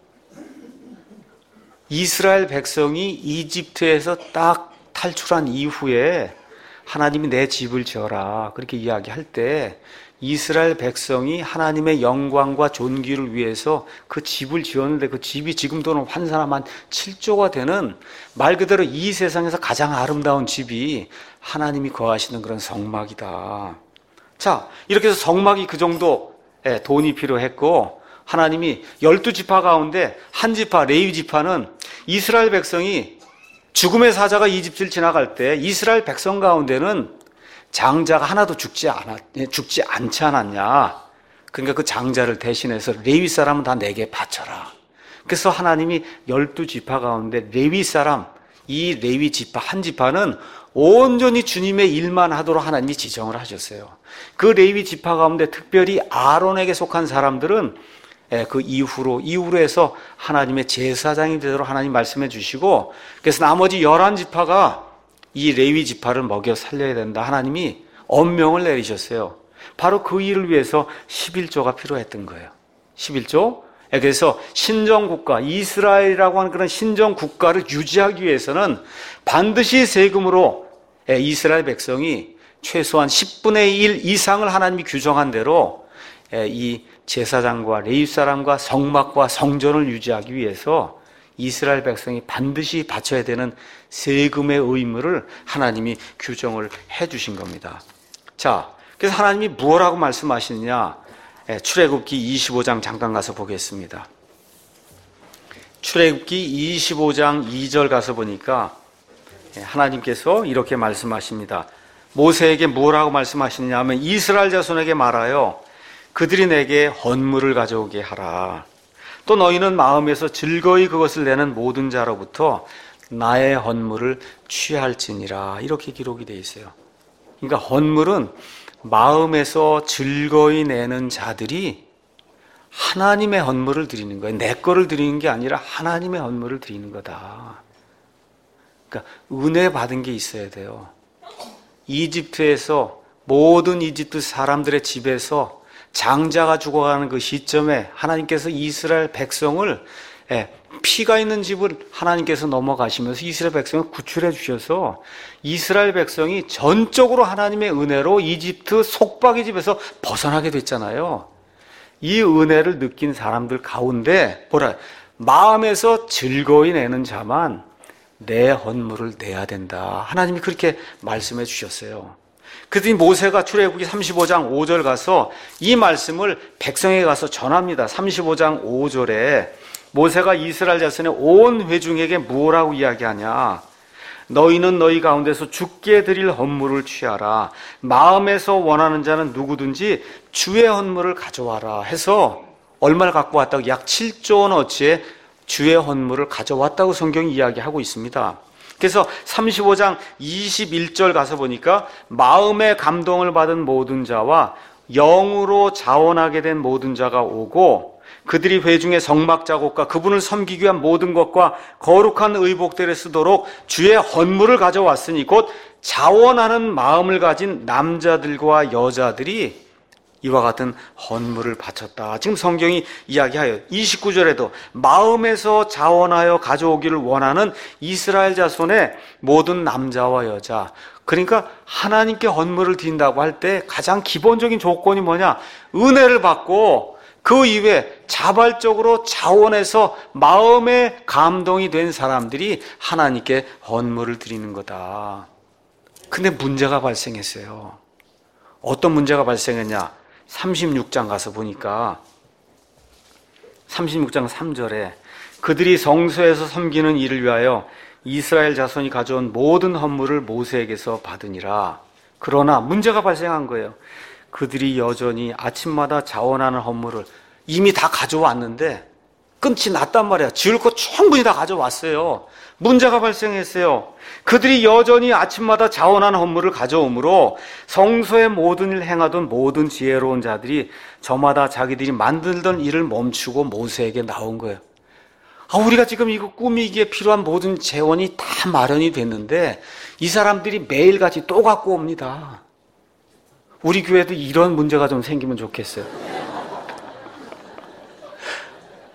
[SPEAKER 1] 이스라엘 백성이 이집트에서 딱 탈출한 이후에 하나님이 내 집을 지어라 그렇게 이야기할 때 이스라엘 백성이 하나님의 영광과 존귀를 위해서 그 집을 지었는데 그 집이 지금도는 환산하면 한 칠조가 되는 말 그대로 이 세상에서 가장 아름다운 집이 하나님이 거하시는 그런 성막이다. 자, 이렇게 해서 성막이 그 정도 돈이 필요했고 하나님이 열두 지파 가운데 한 지파 레위 지파는 이스라엘 백성이 죽음의 사자가 이집트를 지나갈 때 이스라엘 백성 가운데는 장자가 하나도 죽지 않았, 죽지 않지 않았냐. 그러니까 그 장자를 대신해서 레위 사람은 다 내게 바쳐라. 그래서 하나님이 열두 지파 가운데 레위 사람, 이 레위 지파 한 지파는 온전히 주님의 일만 하도록 하나님이 지정을 하셨어요. 그 레위 지파 가운데 특별히 아론에게 속한 사람들은 그 이후로, 이후로 해서 하나님의 제사장이 되도록 하나님 말씀해 주시고, 그래서 나머지 열한 지파가 이 레위 지파를 먹여 살려야 된다. 하나님이 엄명을 내리셨어요. 바로 그 일을 위해서 십일조가 필요했던 거예요. 십일조. 그래서 신정국가, 이스라엘이라고 하는 그런 신정국가를 유지하기 위해서는 반드시 세금으로 이스라엘 백성이 최소한 십분의 일 이상을 하나님이 규정한 대로 이 제사장과 레위 사람과 성막과 성전을 유지하기 위해서 이스라엘 백성이 반드시 바쳐야 되는 세금의 의무를 하나님이 규정을 해 주신 겁니다. 자, 그래서 하나님이 무엇라고 말씀하시느냐? 출애굽기 이십오장 잠깐 가서 보겠습니다. 출애굽기 이십오장 이절 가서 보니까 하나님께서 이렇게 말씀하십니다. 모세에게 무엇라고 말씀하시느냐 하면 이스라엘 자손에게 말하여 그들이 내게 헌물을 가져오게 하라. 또 너희는 마음에서 즐거이 그것을 내는 모든 자로부터 나의 헌물을 취할지니라. 이렇게 기록이 되어 있어요. 그러니까 헌물은 마음에서 즐거이 내는 자들이 하나님의 헌물을 드리는 거예요. 내 거를 드리는 게 아니라 하나님의 헌물을 드리는 거다. 그러니까 은혜 받은 게 있어야 돼요. 이집트에서 모든 이집트 사람들의 집에서 장자가 죽어가는 그 시점에 하나님께서 이스라엘 백성을 피가 있는 집을 하나님께서 넘어가시면서 이스라엘 백성을 구출해 주셔서 이스라엘 백성이 전적으로 하나님의 은혜로 이집트 속박의 집에서 벗어나게 됐잖아요. 이 은혜를 느낀 사람들 가운데 뭐라 마음에서 즐거이 내는 자만 내 헌물을 내야 된다. 하나님이 그렇게 말씀해 주셨어요. 그랬더니 모세가 출애굽기 삼십오장 오절 가서 이 말씀을 백성에게 가서 전합니다. 삼십오장 오절에 모세가 이스라엘 자손의 온 회중에게 무엇라고 이야기하냐? 너희는 너희 가운데서 주께 드릴 헌물을 취하라. 마음에서 원하는 자는 누구든지 주의 헌물을 가져와라 해서 얼마를 갖고 왔다고? 약 칠조 원어치의 주의 헌물을 가져왔다고 성경이 이야기하고 있습니다. 그래서 삼십오장 이십일절 가서 보니까 마음의 감동을 받은 모든 자와 영으로 자원하게 된 모든 자가 오고 그들이 회중의 성막 작업과 그분을 섬기기 위한 모든 것과 거룩한 의복들을 쓰도록 주의 헌물을 가져왔으니 곧 자원하는 마음을 가진 남자들과 여자들이 이와 같은 헌물을 바쳤다. 지금 성경이 이야기하여 이십구절에도 마음에서 자원하여 가져오기를 원하는 이스라엘 자손의 모든 남자와 여자, 그러니까 하나님께 헌물을 드린다고 할 때 가장 기본적인 조건이 뭐냐? 은혜를 받고 그 이후에 자발적으로 자원해서 마음에 감동이 된 사람들이 하나님께 헌물을 드리는 거다. 근데 문제가 발생했어요. 어떤 문제가 발생했냐? 삼십육장 가서 보니까 삼십육장 삼절에 그들이 성소에서 섬기는 일을 위하여 이스라엘 자손이 가져온 모든 헌물을 모세에게서 받으니라. 그러나 문제가 발생한 거예요. 그들이 여전히 아침마다 자원하는 헌물을 이미 다 가져왔는데 끝이 났단 말이야. 지을 거 충분히 다 가져왔어요. 문제가 발생했어요. 그들이 여전히 아침마다 자원하는 헌물을 가져오므로 성소의 모든 일을 행하던 모든 지혜로운 자들이 저마다 자기들이 만들던 일을 멈추고 모세에게 나온 거예요. 아, 우리가 지금 이거 꾸미기에 필요한 모든 재원이 다 마련이 됐는데 이 사람들이 매일같이 또 갖고 옵니다. 우리 교회도 이런 문제가 좀 생기면 좋겠어요. 아,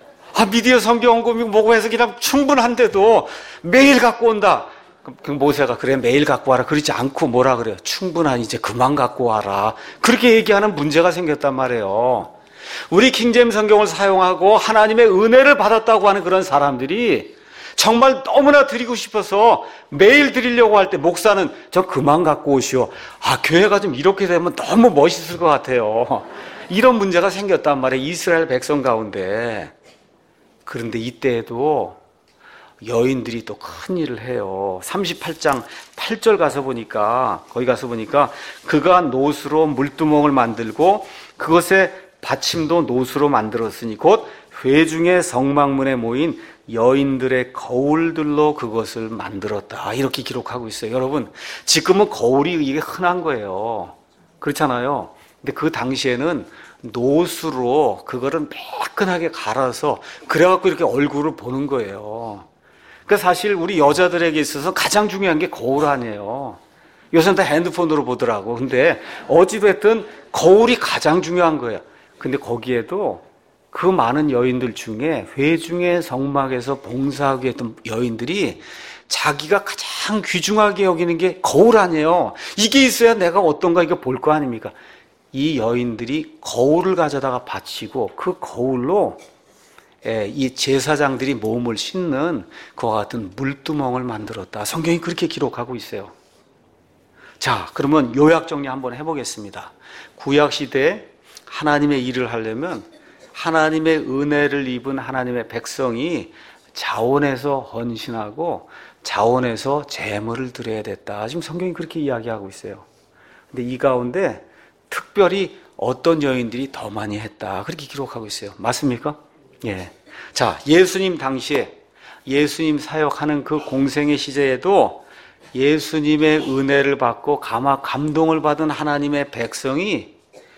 [SPEAKER 1] 아, 미디어 성경 공부 뭐고 해서 그냥 충분한데도 매일 갖고 온다. 그 모세가 그래 매일 갖고 와라 그러지 않고 뭐라 그래요? 충분하니 이제 그만 갖고 와라. 그렇게 얘기하는 문제가 생겼단 말이에요. 우리 킹제임스 성경을 사용하고 하나님의 은혜를 받았다고 하는 그런 사람들이 정말 너무나 드리고 싶어서 매일 드리려고 할 때 목사는 저 그만 갖고 오시오. 아, 교회가 좀 이렇게 되면 너무 멋있을 것 같아요. 이런 문제가 생겼단 말이에요. 이스라엘 백성 가운데. 그런데 이때에도 여인들이 또 큰 일을 해요. 삼십팔 장 팔 절 가서 보니까, 거기 가서 보니까 그가 노수로 물두멍을 만들고 그것에 받침도 노수로 만들었으니 곧 회중의 성막문에 모인 여인들의 거울들로 그것을 만들었다. 이렇게 기록하고 있어요. 여러분, 지금은 거울이 이게 흔한 거예요. 그렇잖아요. 근데 그 당시에는 노수로 그거를 매끈하게 갈아서 그래갖고 이렇게 얼굴을 보는 거예요. 그러니까 사실 우리 여자들에게 있어서 가장 중요한 게 거울 아니에요. 요새는 다 핸드폰으로 보더라고. 근데 어찌됐든 거울이 가장 중요한 거예요. 근데 거기에도 그 많은 여인들 중에 회중의 성막에서 봉사하고 했던 여인들이 자기가 가장 귀중하게 여기는 게 거울 아니에요. 이게 있어야 내가 어떤가 이거 볼 거 아닙니까? 이 여인들이 거울을 가져다가 바치고 그 거울로 이 제사장들이 몸을 씻는 그와 같은 물두멍을 만들었다. 성경이 그렇게 기록하고 있어요. 자, 그러면 요약 정리 한번 해보겠습니다. 구약시대에 하나님의 일을 하려면 하나님의 은혜를 입은 하나님의 백성이 자원해서 헌신하고 자원해서 제물을 드려야 됐다. 지금 성경이 그렇게 이야기하고 있어요. 근데 이 가운데 특별히 어떤 여인들이 더 많이 했다. 그렇게 기록하고 있어요. 맞습니까? 예. 자, 예수님 당시에 예수님 사역하는 그 공생의 시대에도 예수님의 은혜를 받고 감화 감동을 받은 하나님의 백성이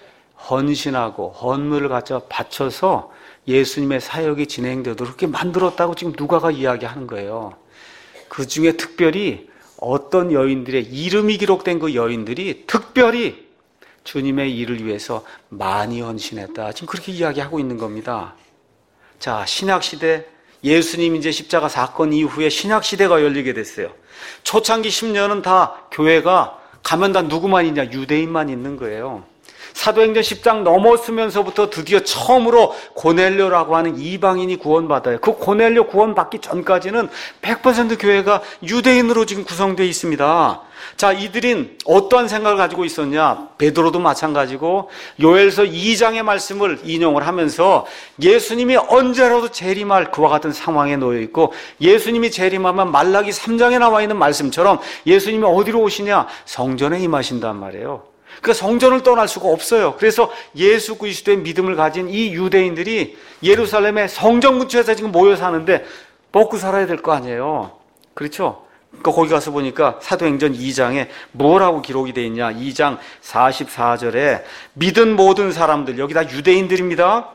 [SPEAKER 1] 헌신하고 헌물을 갖다 바쳐서 예수님의 사역이 진행되도록 그렇게 만들었다고 지금 누가가 이야기하는 거예요. 그 중에 특별히 어떤 여인들의 이름이 기록된 그 여인들이 특별히 주님의 일을 위해서 많이 헌신했다. 지금 그렇게 이야기하고 있는 겁니다. 자, 신약시대 예수님 이제 십자가 사건 이후에 신약시대가 열리게 됐어요. 초창기 십 년은 다 교회가 가면 다 누구만 있냐? 유대인만 있는 거예요. 사도행전 십 장 넘었으면서부터 드디어 처음으로 고넬료라고 하는 이방인이 구원받아요. 그 고넬료 구원받기 전까지는 백 퍼센트 교회가 유대인으로 지금 구성되어 있습니다. 자, 이들은 어떠한 생각을 가지고 있었냐? 베드로도 마찬가지고 요엘서 이 장의 말씀을 인용을 하면서 예수님이 언제라도 재림할 그와 같은 상황에 놓여 있고 예수님이 재림하면 말라기 삼 장에 나와 있는 말씀처럼 예수님이 어디로 오시냐? 성전에 임하신단 말이에요. 그러니까 성전을 떠날 수가 없어요. 그래서 예수 그리스도의 믿음을 가진 이 유대인들이 예루살렘의 성전 근처에서 지금 모여 사는데 먹고 살아야 될 거 아니에요. 그렇죠? 그러니까 거기 가서 보니까 사도행전 이 장에 뭐라고 기록이 되어 있냐? 이 장 사십사 절에 믿은 모든 사람들, 여기 다 유대인들입니다.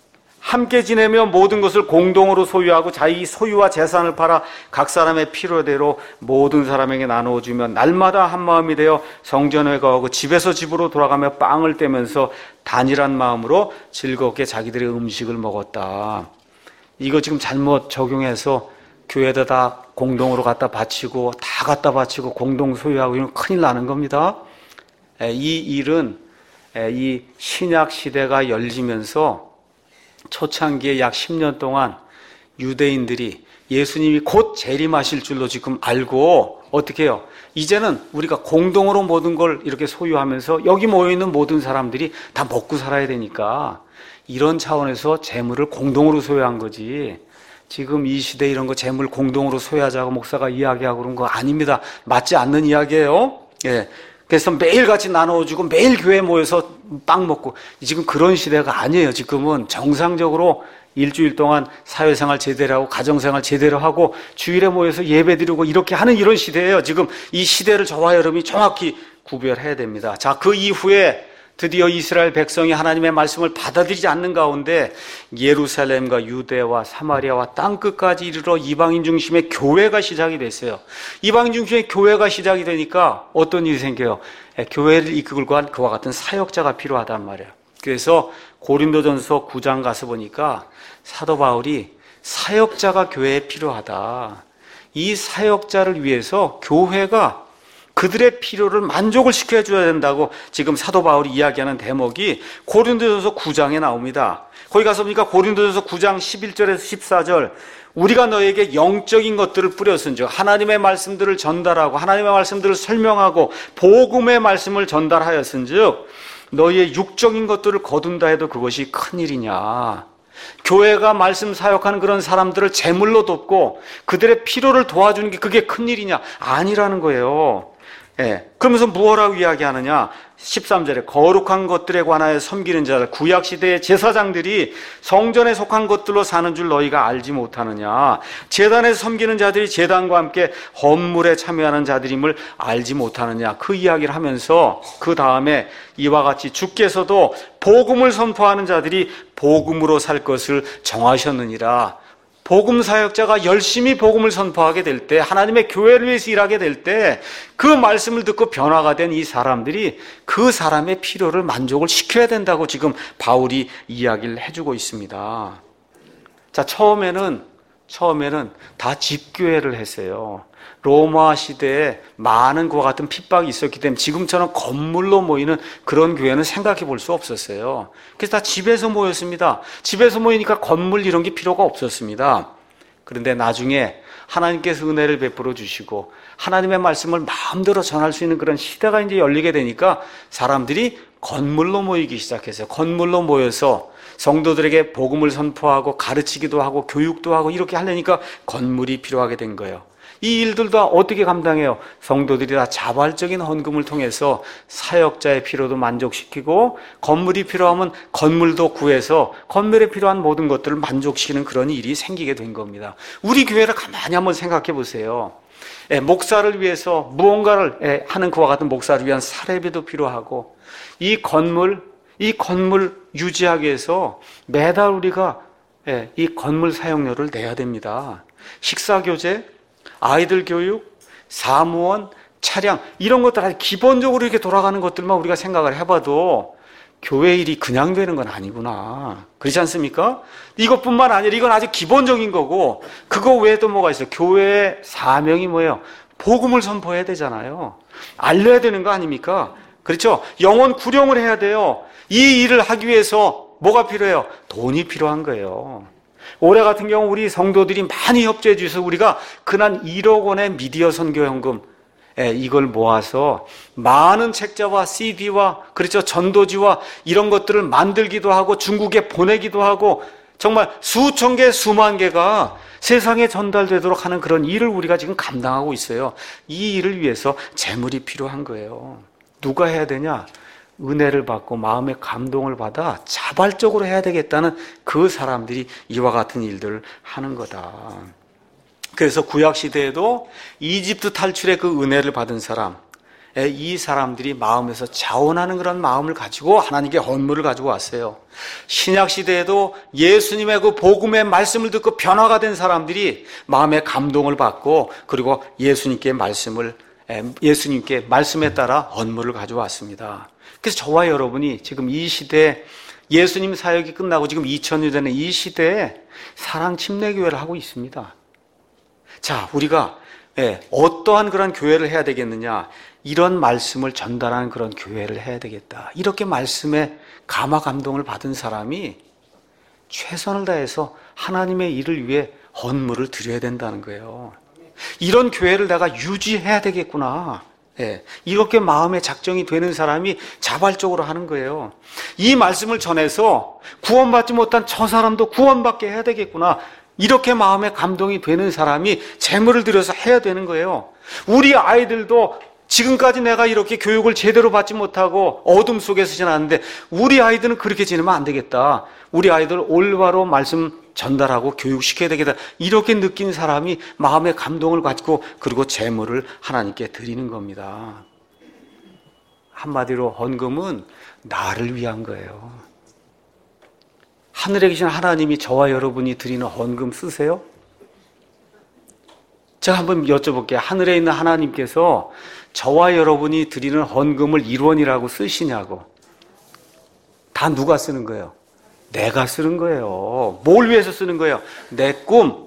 [SPEAKER 1] 함께 지내며 모든 것을 공동으로 소유하고 자기 소유와 재산을 팔아 각 사람의 필요대로 모든 사람에게 나누어주면 날마다 한 마음이 되어 성전에 가고 집에서 집으로 돌아가며 빵을 떼면서 단일한 마음으로 즐겁게 자기들의 음식을 먹었다. 이거 지금 잘못 적용해서 교회에다 다 공동으로 갖다 바치고 다 갖다 바치고 공동 소유하고 이러면 큰일 나는 겁니다. 이 일은 이 신약 시대가 열리면서 초창기에 약 십 년 동안 유대인들이 예수님이 곧 재림하실 줄로 지금 알고 어떻게 해요? 이제는 우리가 공동으로 모든 걸 이렇게 소유하면서 여기 모여있는 모든 사람들이 다 먹고 살아야 되니까 이런 차원에서 재물을 공동으로 소유한 거지. 지금 이 시대 이런 거 재물 공동으로 소유하자고 목사가 이야기하고 그런 거 아닙니다. 맞지 않는 이야기예요. 예. 그래서 매일같이 나눠주고 매일 교회에 모여서 빵 먹고 지금 그런 시대가 아니에요. 지금은 정상적으로 일주일 동안 사회생활 제대로 하고 가정생활 제대로 하고 주일에 모여서 예배드리고 이렇게 하는 이런 시대예요. 지금 이 시대를 저와 여러분이 정확히 구별해야 됩니다. 자, 그 이후에 드디어 이스라엘 백성이 하나님의 말씀을 받아들이지 않는 가운데 예루살렘과 유대와 사마리아와 땅끝까지 이르러 이방인 중심의 교회가 시작이 됐어요. 이방인 중심의 교회가 시작이 되니까 어떤 일이 생겨요? 교회를 이끌고 한 그와 같은 사역자가 필요하단 말이에요. 그래서 고린도전서 구 장 가서 보니까 사도 바울이 사역자가 교회에 필요하다. 이 사역자를 위해서 교회가 그들의 필요를 만족을 시켜줘야 된다고 지금 사도 바울이 이야기하는 대목이 고린도전서 구 장에 나옵니다. 거기 가서 보니까 고린도전서 구 장 십일 절에서 십사 절, 우리가 너에게 영적인 것들을 뿌렸은즉 하나님의 말씀들을 전달하고 하나님의 말씀들을 설명하고 복음의 말씀을 전달하였은즉 너희의 육적인 것들을 거둔다 해도 그것이 큰일이냐. 교회가 말씀 사역하는 그런 사람들을 제물로 돕고 그들의 필요를 도와주는 게 그게 큰일이냐? 아니라는 거예요. 예. 그러면서 무엇라고 이야기하느냐? 십삼 절에 거룩한 것들에 관하여 섬기는 자들, 구약시대의 제사장들이 성전에 속한 것들로 사는 줄 너희가 알지 못하느냐? 제단에서 섬기는 자들이 제단과 함께 헌물에 참여하는 자들임을 알지 못하느냐? 그 이야기를 하면서 그 다음에 이와 같이 주께서도 복음을 선포하는 자들이 복음으로 살 것을 정하셨느니라. 복음 사역자가 열심히 복음을 선포하게 될 때, 하나님의 교회를 위해서 일하게 될 때 그 말씀을 듣고 변화가 된 이 사람들이 그 사람의 필요를 만족을 시켜야 된다고 지금 바울이 이야기를 해주고 있습니다. 자, 처음에는 처음에는 다 집교회를 했어요. 로마 시대에 많은 그와 같은 핍박이 있었기 때문에 지금처럼 건물로 모이는 그런 교회는 생각해 볼 수 없었어요. 그래서 다 집에서 모였습니다. 집에서 모이니까 건물 이런 게 필요가 없었습니다. 그런데 나중에 하나님께서 은혜를 베풀어 주시고 하나님의 말씀을 마음대로 전할 수 있는 그런 시대가 이제 열리게 되니까 사람들이 건물로 모이기 시작했어요. 건물로 모여서 성도들에게 복음을 선포하고 가르치기도 하고 교육도 하고 이렇게 하려니까 건물이 필요하게 된 거예요. 이 일들 다 어떻게 감당해요? 성도들이 다 자발적인 헌금을 통해서 사역자의 필요도 만족시키고 건물이 필요하면 건물도 구해서 건물에 필요한 모든 것들을 만족시키는 그런 일이 생기게 된 겁니다. 우리 교회를 가만히 한번 생각해 보세요. 예, 목사를 위해서 무언가를 예, 하는 그와 같은 목사를 위한 사례비도 필요하고 이 건물, 이 건물 유지하기 위해서 매달 우리가 예, 이 건물 사용료를 내야 됩니다. 식사교재, 아이들 교육, 사무원, 차량 이런 것들 아주 기본적으로 이렇게 돌아가는 것들만 우리가 생각을 해봐도 교회 일이 그냥 되는 건 아니구나. 그렇지 않습니까? 이것뿐만 아니라 이건 아주 기본적인 거고 그거 외에도 뭐가 있어요? 교회의 사명이 뭐예요? 복음을 선포해야 되잖아요. 알려야 되는 거 아닙니까? 그렇죠? 영혼 구령을 해야 돼요. 이 일을 하기 위해서 뭐가 필요해요? 돈이 필요한 거예요. 올해 같은 경우 우리 성도들이 많이 협조해 주셔서 우리가 근한 일억 원의 미디어 선교 헌금 이걸 모아서 많은 책자와 씨디와 그렇죠 전도지와 이런 것들을 만들기도 하고 중국에 보내기도 하고 정말 수천 개 수만 개가 세상에 전달되도록 하는 그런 일을 우리가 지금 감당하고 있어요. 이 일을 위해서 재물이 필요한 거예요. 누가 해야 되냐? 은혜를 받고 마음의 감동을 받아 자발적으로 해야 되겠다는 그 사람들이 이와 같은 일들을 하는 거다. 그래서 구약시대에도 이집트 탈출의 그 은혜를 받은 사람, 이 사람들이 마음에서 자원하는 그런 마음을 가지고 하나님께 헌물을 가지고 왔어요. 신약시대에도 예수님의 그 복음의 말씀을 듣고 변화가 된 사람들이 마음의 감동을 받고 그리고 예수님께 말씀을 예수님께 말씀에 따라 헌물을 가져왔습니다. 그래서 저와 여러분이 지금 이 시대에 예수님 사역이 끝나고 지금 이천 년 전에 이 시대에 사랑 침례교회를 하고 있습니다. 자, 우리가 어떠한 그런 교회를 해야 되겠느냐? 이런 말씀을 전달하는 그런 교회를 해야 되겠다. 이렇게 말씀에 감화 감동을 받은 사람이 최선을 다해서 하나님의 일을 위해 헌물을 드려야 된다는 거예요. 이런 교회를 내가 유지해야 되겠구나. 예, 이렇게 마음의 작정이 되는 사람이 자발적으로 하는 거예요. 이 말씀을 전해서 구원받지 못한 저 사람도 구원받게 해야 되겠구나. 이렇게 마음의 감동이 되는 사람이 재물을 들여서 해야 되는 거예요. 우리 아이들도 지금까지 내가 이렇게 교육을 제대로 받지 못하고 어둠 속에서 지났는데 우리 아이들은 그렇게 지내면 안 되겠다. 우리 아이들 올바로 말씀 전달하고 교육시켜야 되겠다. 이렇게 느낀 사람이 마음의 감동을 가지고 그리고 재물을 하나님께 드리는 겁니다. 한마디로 헌금은 나를 위한 거예요. 하늘에 계신 하나님이 저와 여러분이 드리는 헌금 쓰세요? 제가 한번 여쭤볼게요. 하늘에 있는 하나님께서 저와 여러분이 드리는 헌금을 일 원이라고 쓰시냐고. 다 누가 쓰는 거예요? 내가 쓰는 거예요. 뭘 위해서 쓰는 거예요? 내 꿈.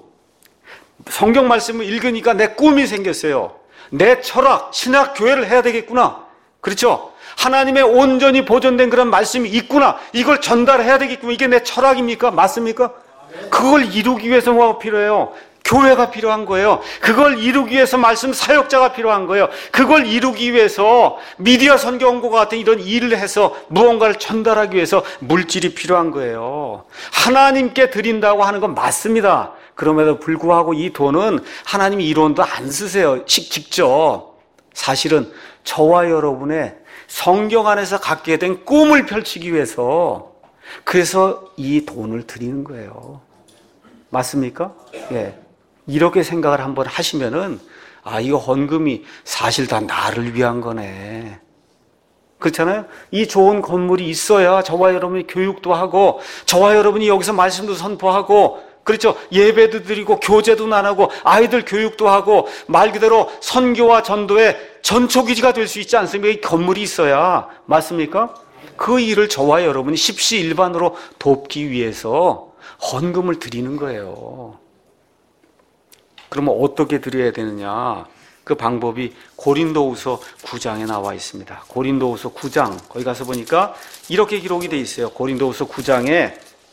[SPEAKER 1] 성경 말씀을 읽으니까 내 꿈이 생겼어요. 내 철학, 신학, 교회를 해야 되겠구나. 그렇죠? 하나님의 온전히 보존된 그런 말씀이 있구나. 이걸 전달해야 되겠구나. 이게 내 철학입니까? 맞습니까? 그걸 이루기 위해서 뭐가 필요해요? 교회가 필요한 거예요. 그걸 이루기 위해서 말씀 사역자가 필요한 거예요. 그걸 이루기 위해서 미디어 선교원과 같은 이런 일을 해서 무언가를 전달하기 위해서 물질이 필요한 거예요. 하나님께 드린다고 하는 건 맞습니다. 그럼에도 불구하고 이 돈은 하나님이 이 돈도 안 쓰세요. 직접. 사실은 저와 여러분의 성경 안에서 갖게 된 꿈을 펼치기 위해서 그래서 이 돈을 드리는 거예요. 맞습니까? 예. 이렇게 생각을 한번 하시면은 아, 이거 헌금이 사실 다 나를 위한 거네. 그렇잖아요? 이 좋은 건물이 있어야 저와 여러분이 교육도 하고 저와 여러분이 여기서 말씀도 선포하고 그렇죠? 예배도 드리고 교제도 나누고 아이들 교육도 하고 말 그대로 선교와 전도의 전초기지가 될 수 있지 않습니까? 이 건물이 있어야. 맞습니까? 그 일을 저와 여러분이 십시일반으로 돕기 위해서 헌금을 드리는 거예요. 그러면 어떻게 드려야 되느냐? 그 방법이 고린도후서 구 장에 나와 있습니다. 고린도후서 구 장 거기 가서 보니까 이렇게 기록이 돼 있어요. 고린도후서 구 장에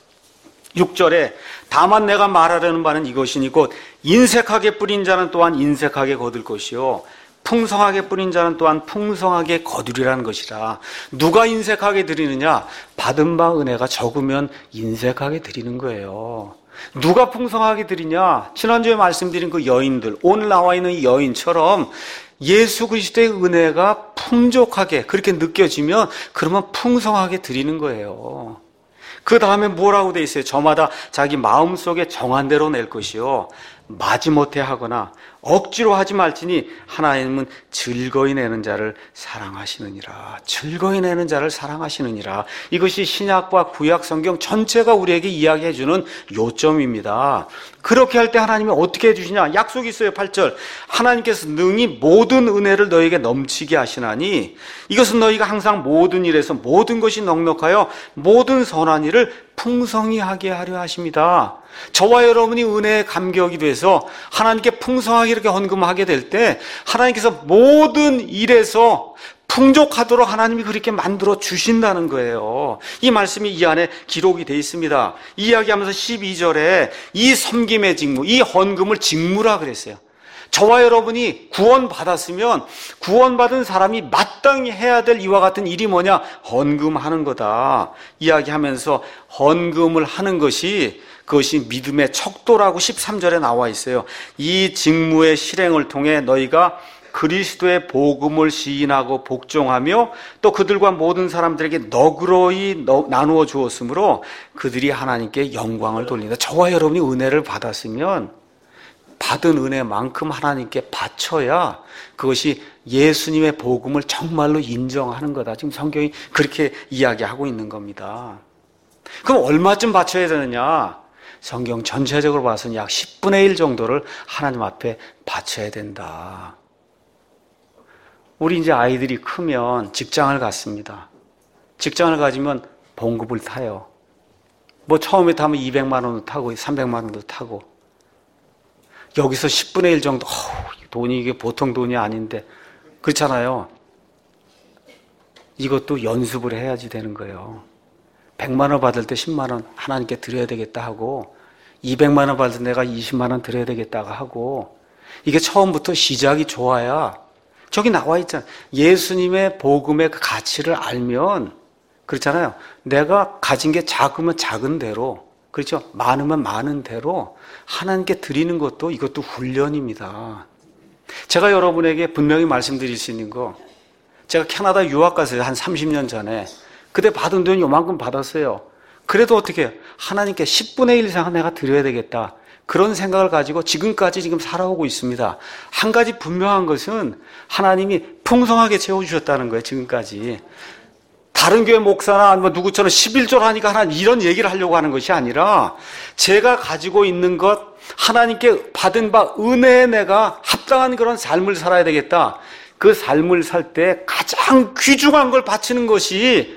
[SPEAKER 1] 육 절에 다만 내가 말하려는 바는 이것이니 곧 인색하게 뿌린 자는 또한 인색하게 거둘 것이요 풍성하게 뿌린 자는 또한 풍성하게 거두리라는 것이라. 누가 인색하게 드리느냐? 받은 바 은혜가 적으면 인색하게 드리는 거예요. 누가 풍성하게 드리냐? 지난주에 말씀드린 그 여인들, 오늘 나와 있는 이 여인처럼 예수 그리스도의 은혜가 풍족하게 그렇게 느껴지면 그러면 풍성하게 드리는 거예요. 그 다음에 뭐라고 돼 있어요? 저마다 자기 마음속에 정한 대로 낼 것이요 마지못해 하거나 억지로 하지 말지니 하나님은 즐거이 내는 자를 사랑하시느니라. 즐거이 내는 자를 사랑하시느니라. 이것이 신약과 구약 성경 전체가 우리에게 이야기해 주는 요점입니다. 그렇게 할 때 하나님이 어떻게 해주시냐? 약속이 있어요. 팔 절 하나님께서 능히 모든 은혜를 너에게 넘치게 하시나니 이것은 너희가 항상 모든 일에서 모든 것이 넉넉하여 모든 선한 일을 풍성히 하게 하려 하십니다. 저와 여러분이 은혜에 감격이 돼서 하나님께 풍성하게 이렇게 헌금하게 될 때 하나님께서 모든 일에서 풍족하도록 하나님이 그렇게 만들어 주신다는 거예요. 이 말씀이 이 안에 기록이 되어 있습니다. 이야기하면서 십이 절에 이 섬김의 직무, 이 헌금을 직무라 그랬어요. 저와 여러분이 구원받았으면 구원받은 사람이 마땅히 해야 될 이와 같은 일이 뭐냐? 헌금하는 거다. 이야기하면서 헌금을 하는 것이 그것이 믿음의 척도라고 십삼 절에 나와 있어요. 이 직무의 실행을 통해 너희가 그리스도의 복음을 시인하고 복종하며 또 그들과 모든 사람들에게 너그러이 나누어 주었으므로 그들이 하나님께 영광을 돌린다. 저와 여러분이 은혜를 받았으면 받은 은혜만큼 하나님께 바쳐야 그것이 예수님의 복음을 정말로 인정하는 거다. 지금 성경이 그렇게 이야기하고 있는 겁니다. 그럼 얼마쯤 바쳐야 되느냐? 성경 전체적으로 봐서는 약 십분의 일 정도를 하나님 앞에 바쳐야 된다. 우리 이제 아이들이 크면 직장을 갖습니다. 직장을 가지면 봉급을 타요. 뭐 처음에 타면 이백만 원도 타고 삼백만 원도 타고 여기서 십분의 일 정도, 어우, 돈이 이게 보통 돈이 아닌데, 그렇잖아요. 이것도 연습을 해야지 되는 거예요. 백만 원 받을 때 십만 원 하나님께 드려야 되겠다 하고, 이백만 원 받을 때 내가 이십만 원 드려야 되겠다고 하고, 이게 처음부터 시작이 좋아야, 저기 나와 있잖아요. 예수님의 복음의 그 가치를 알면, 그렇잖아요. 내가 가진 게 작으면 작은 대로, 그렇죠? 많으면 많은 대로 하나님께 드리는 것도 이것도 훈련입니다. 제가 여러분에게 분명히 말씀드릴 수 있는 거, 제가 캐나다 유학 갔어요. 한 삼십 년 전에. 그때 받은 돈 요만큼 받았어요. 그래도 어떻게 해요? 하나님께 십분의 일 이상은 내가 드려야 되겠다. 그런 생각을 가지고 지금까지 지금 살아오고 있습니다. 한 가지 분명한 것은 하나님이 풍성하게 채워주셨다는 거예요. 지금까지. 다른 교회 목사나 아니면 누구처럼 십일조를 하니까 하나님 이런 얘기를 하려고 하는 것이 아니라 제가 가지고 있는 것, 하나님께 받은 바 은혜에 내가 합당한 그런 삶을 살아야 되겠다. 그 삶을 살 때 가장 귀중한 걸 바치는 것이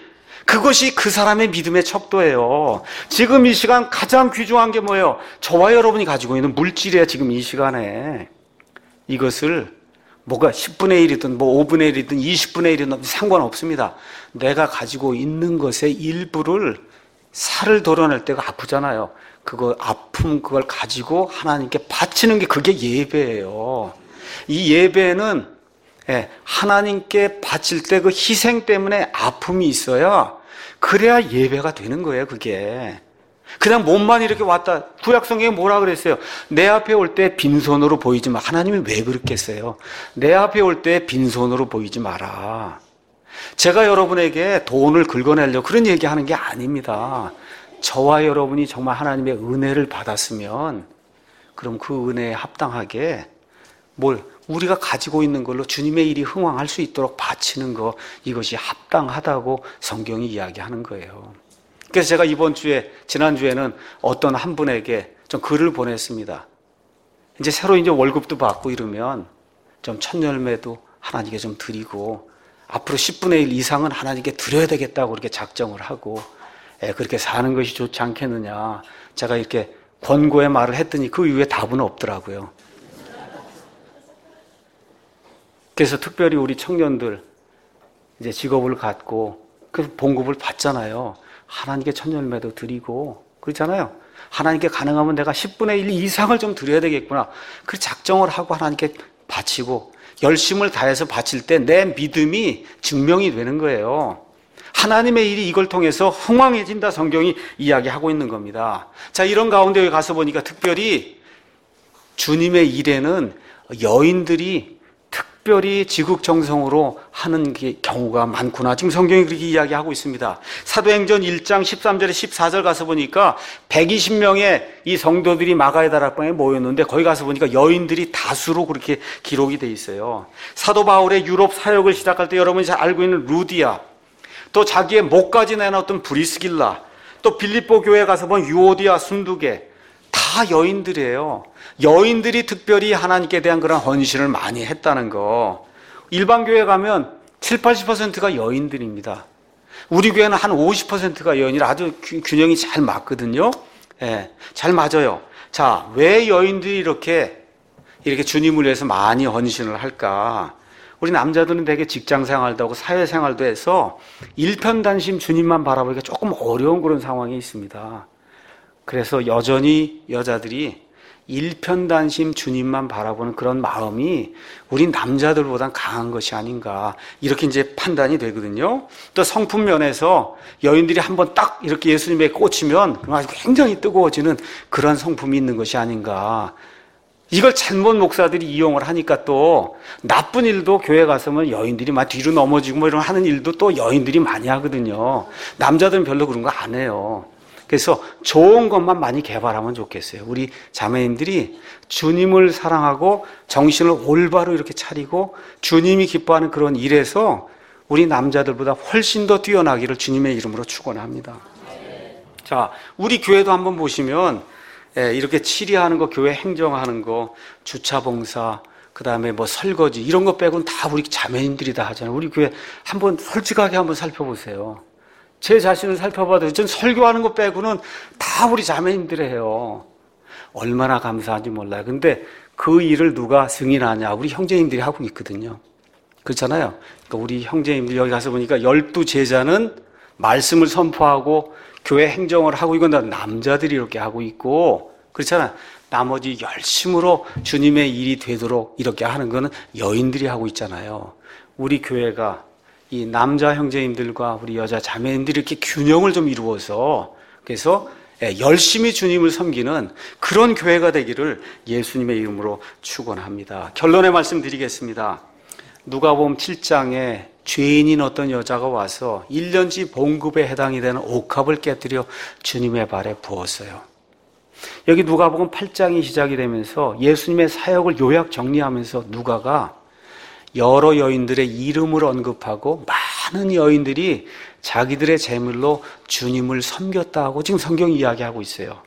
[SPEAKER 1] 그것이 그 사람의 믿음의 척도예요. 지금 이 시간 가장 귀중한 게 뭐예요? 저와 여러분이 가지고 있는 물질이에요. 지금 이 시간에. 이것을 뭐가 십분의 일이든 뭐 오분의 일이든 이십분의 일이든 상관없습니다. 내가 가지고 있는 것의 일부를 살을 덜어낼 때가 아프잖아요. 그거 아픔 그걸 가지고 하나님께 바치는 게 그게 예배예요. 이 예배는 하나님께 바칠 때 그 희생 때문에 아픔이 있어야 그래야 예배가 되는 거예요. 그게 그냥 몸만 이렇게 왔다. 구약 성경에 뭐라 그랬어요? 내 앞에 올 때 빈손으로 보이지 마. 하나님이 왜 그렇겠어요? 내 앞에 올 때 빈손으로 보이지 마라. 제가 여러분에게 돈을 긁어내려고 그런 얘기하는 게 아닙니다. 저와 여러분이 정말 하나님의 은혜를 받았으면 그럼 그 은혜에 합당하게 뭘 우리가 가지고 있는 걸로 주님의 일이 흥왕할 수 있도록 바치는 거, 이것이 합당하다고 성경이 이야기하는 거예요. 그래서 제가 이번 주에, 지난주에는 어떤 한 분에게 좀 글을 보냈습니다. 이제 새로 이제 월급도 받고 이러면 좀 첫 열매도 하나님께 좀 드리고 앞으로 십분의 일 이상은 하나님께 드려야 되겠다고 그렇게 작정을 하고 에, 그렇게 사는 것이 좋지 않겠느냐. 제가 이렇게 권고의 말을 했더니 그 이후에 답은 없더라고요. 그래서 특별히 우리 청년들 이제 직업을 갖고 그 봉급을 받잖아요. 하나님께 첫 열매도 드리고 그렇잖아요. 하나님께 가능하면 내가 십분의 일 이상을 좀 드려야 되겠구나. 그 작정을 하고 하나님께 바치고 열심을 다해서 바칠 때 내 믿음이 증명이 되는 거예요. 하나님의 일이 이걸 통해서 흥왕해진다 성경이 이야기하고 있는 겁니다. 자, 이런 가운데 여기 가서 보니까 특별히 주님의 일에는 여인들이 특별히 지극정성으로 하는 경우가 많구나. 지금 성경이 그렇게 이야기하고 있습니다. 사도행전 일 장 십삼 절에 십사 절 가서 보니까 백이십 명의 이 성도들이 마가의 다락방에 모였는데 거기 가서 보니까 여인들이 다수로 그렇게 기록이 돼 있어요. 사도 바울의 유럽 사역을 시작할 때 여러분이 잘 알고 있는 루디아, 또 자기의 목까지 내놨던 브리스길라, 또 빌립보 교회에 가서 본 유오디아, 순두계, 다 여인들이에요. 여인들이 특별히 하나님께 대한 그런 헌신을 많이 했다는 거. 일반 교회 가면 칠십, 팔십 퍼센트가 여인들입니다. 우리 교회는 한 오십 퍼센트가 여인이라 아주 균형이 잘 맞거든요. 예, 잘 맞아요. 자, 왜 여인들이 이렇게 이렇게 주님을 위해서 많이 헌신을 할까? 우리 남자들은 되게 직장 생활도 하고 사회 생활도 해서 일편단심 주님만 바라보기가 조금 어려운 그런 상황이 있습니다. 그래서 여전히 여자들이 일편단심 주님만 바라보는 그런 마음이 우리 남자들보단 강한 것이 아닌가, 이렇게 이제 판단이 되거든요. 또 성품 면에서 여인들이 한번 딱 이렇게 예수님에 꽂히면 아주 굉장히 뜨거워지는 그런 성품이 있는 것이 아닌가. 이걸 잘못 목사들이 이용을 하니까 또 나쁜 일도 교회 가서면 여인들이 막 뒤로 넘어지고 뭐 이런 하는 일도 또 여인들이 많이 하거든요. 남자들은 별로 그런 거 안 해요. 그래서 좋은 것만 많이 개발하면 좋겠어요. 우리 자매님들이 주님을 사랑하고 정신을 올바로 이렇게 차리고 주님이 기뻐하는 그런 일에서 우리 남자들보다 훨씬 더 뛰어나기를 주님의 이름으로 축원합니다. 자, 우리 교회도 한번 보시면 이렇게 치리하는 거, 교회 행정하는 거, 주차 봉사, 그 다음에 뭐 설거지 이런 거 빼고는 다 우리 자매님들이 다 하잖아요. 우리 교회 한번 솔직하게 한번 살펴보세요. 제 자신을 살펴봐도 전 설교하는 거 빼고는 다 우리 자매님들이 해요. 얼마나 감사한지 몰라요. 근데 그 일을 누가 승인하냐? 우리 형제님들이 하고 있거든요. 그렇잖아요. 그러니까 우리 형제님들 여기 가서 보니까 열두 제자는 말씀을 선포하고 교회 행정을 하고, 이건 다 남자들이 이렇게 하고 있고, 그렇잖아요. 나머지 열심으로 주님의 일이 되도록 이렇게 하는 거는 여인들이 하고 있잖아요. 우리 교회가 이 남자 형제님들과 우리 여자 자매님들이 이렇게 균형을 좀 이루어서, 그래서 열심히 주님을 섬기는 그런 교회가 되기를 예수님의 이름으로 축원합니다. 결론의 말씀 드리겠습니다. 누가복음 칠 장에 죄인인 어떤 여자가 와서 일 년치 봉급에 해당이 되는 옥합을 깨뜨려 주님의 발에 부었어요. 여기 누가복음 팔 장이 시작이 되면서 예수님의 사역을 요약 정리하면서 누가가 여러 여인들의 이름을 언급하고 많은 여인들이 자기들의 재물로 주님을 섬겼다고 지금 성경이 이야기하고 있어요.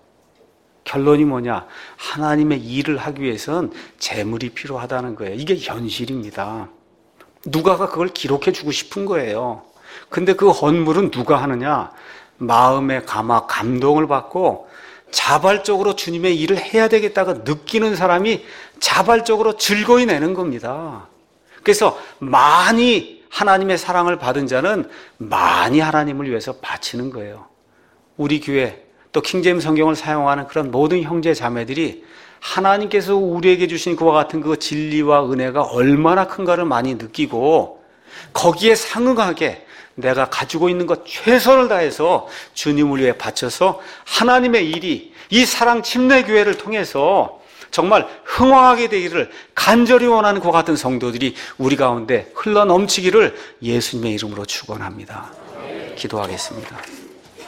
[SPEAKER 1] 결론이 뭐냐? 하나님의 일을 하기 위해서는 재물이 필요하다는 거예요. 이게 현실입니다. 누가가 그걸 기록해 주고 싶은 거예요. 근데 그 헌물은 누가 하느냐? 마음에 감화 감동을 받고 자발적으로 주님의 일을 해야 되겠다고 느끼는 사람이 자발적으로 즐거이 내는 겁니다. 그래서 많이 하나님의 사랑을 받은 자는 많이 하나님을 위해서 바치는 거예요. 우리 교회 또 킹제임스 성경을 사용하는 그런 모든 형제 자매들이 하나님께서 우리에게 주신 그와 같은 그 진리와 은혜가 얼마나 큰가를 많이 느끼고 거기에 상응하게 내가 가지고 있는 것 최선을 다해서 주님을 위해 바쳐서 하나님의 일이 이 사랑 침례교회를 통해서 정말 흥왕하게 되기를 간절히 원하는 그와 같은 성도들이 우리 가운데 흘러넘치기를 예수님의 이름으로 축원합니다. 기도하겠습니다.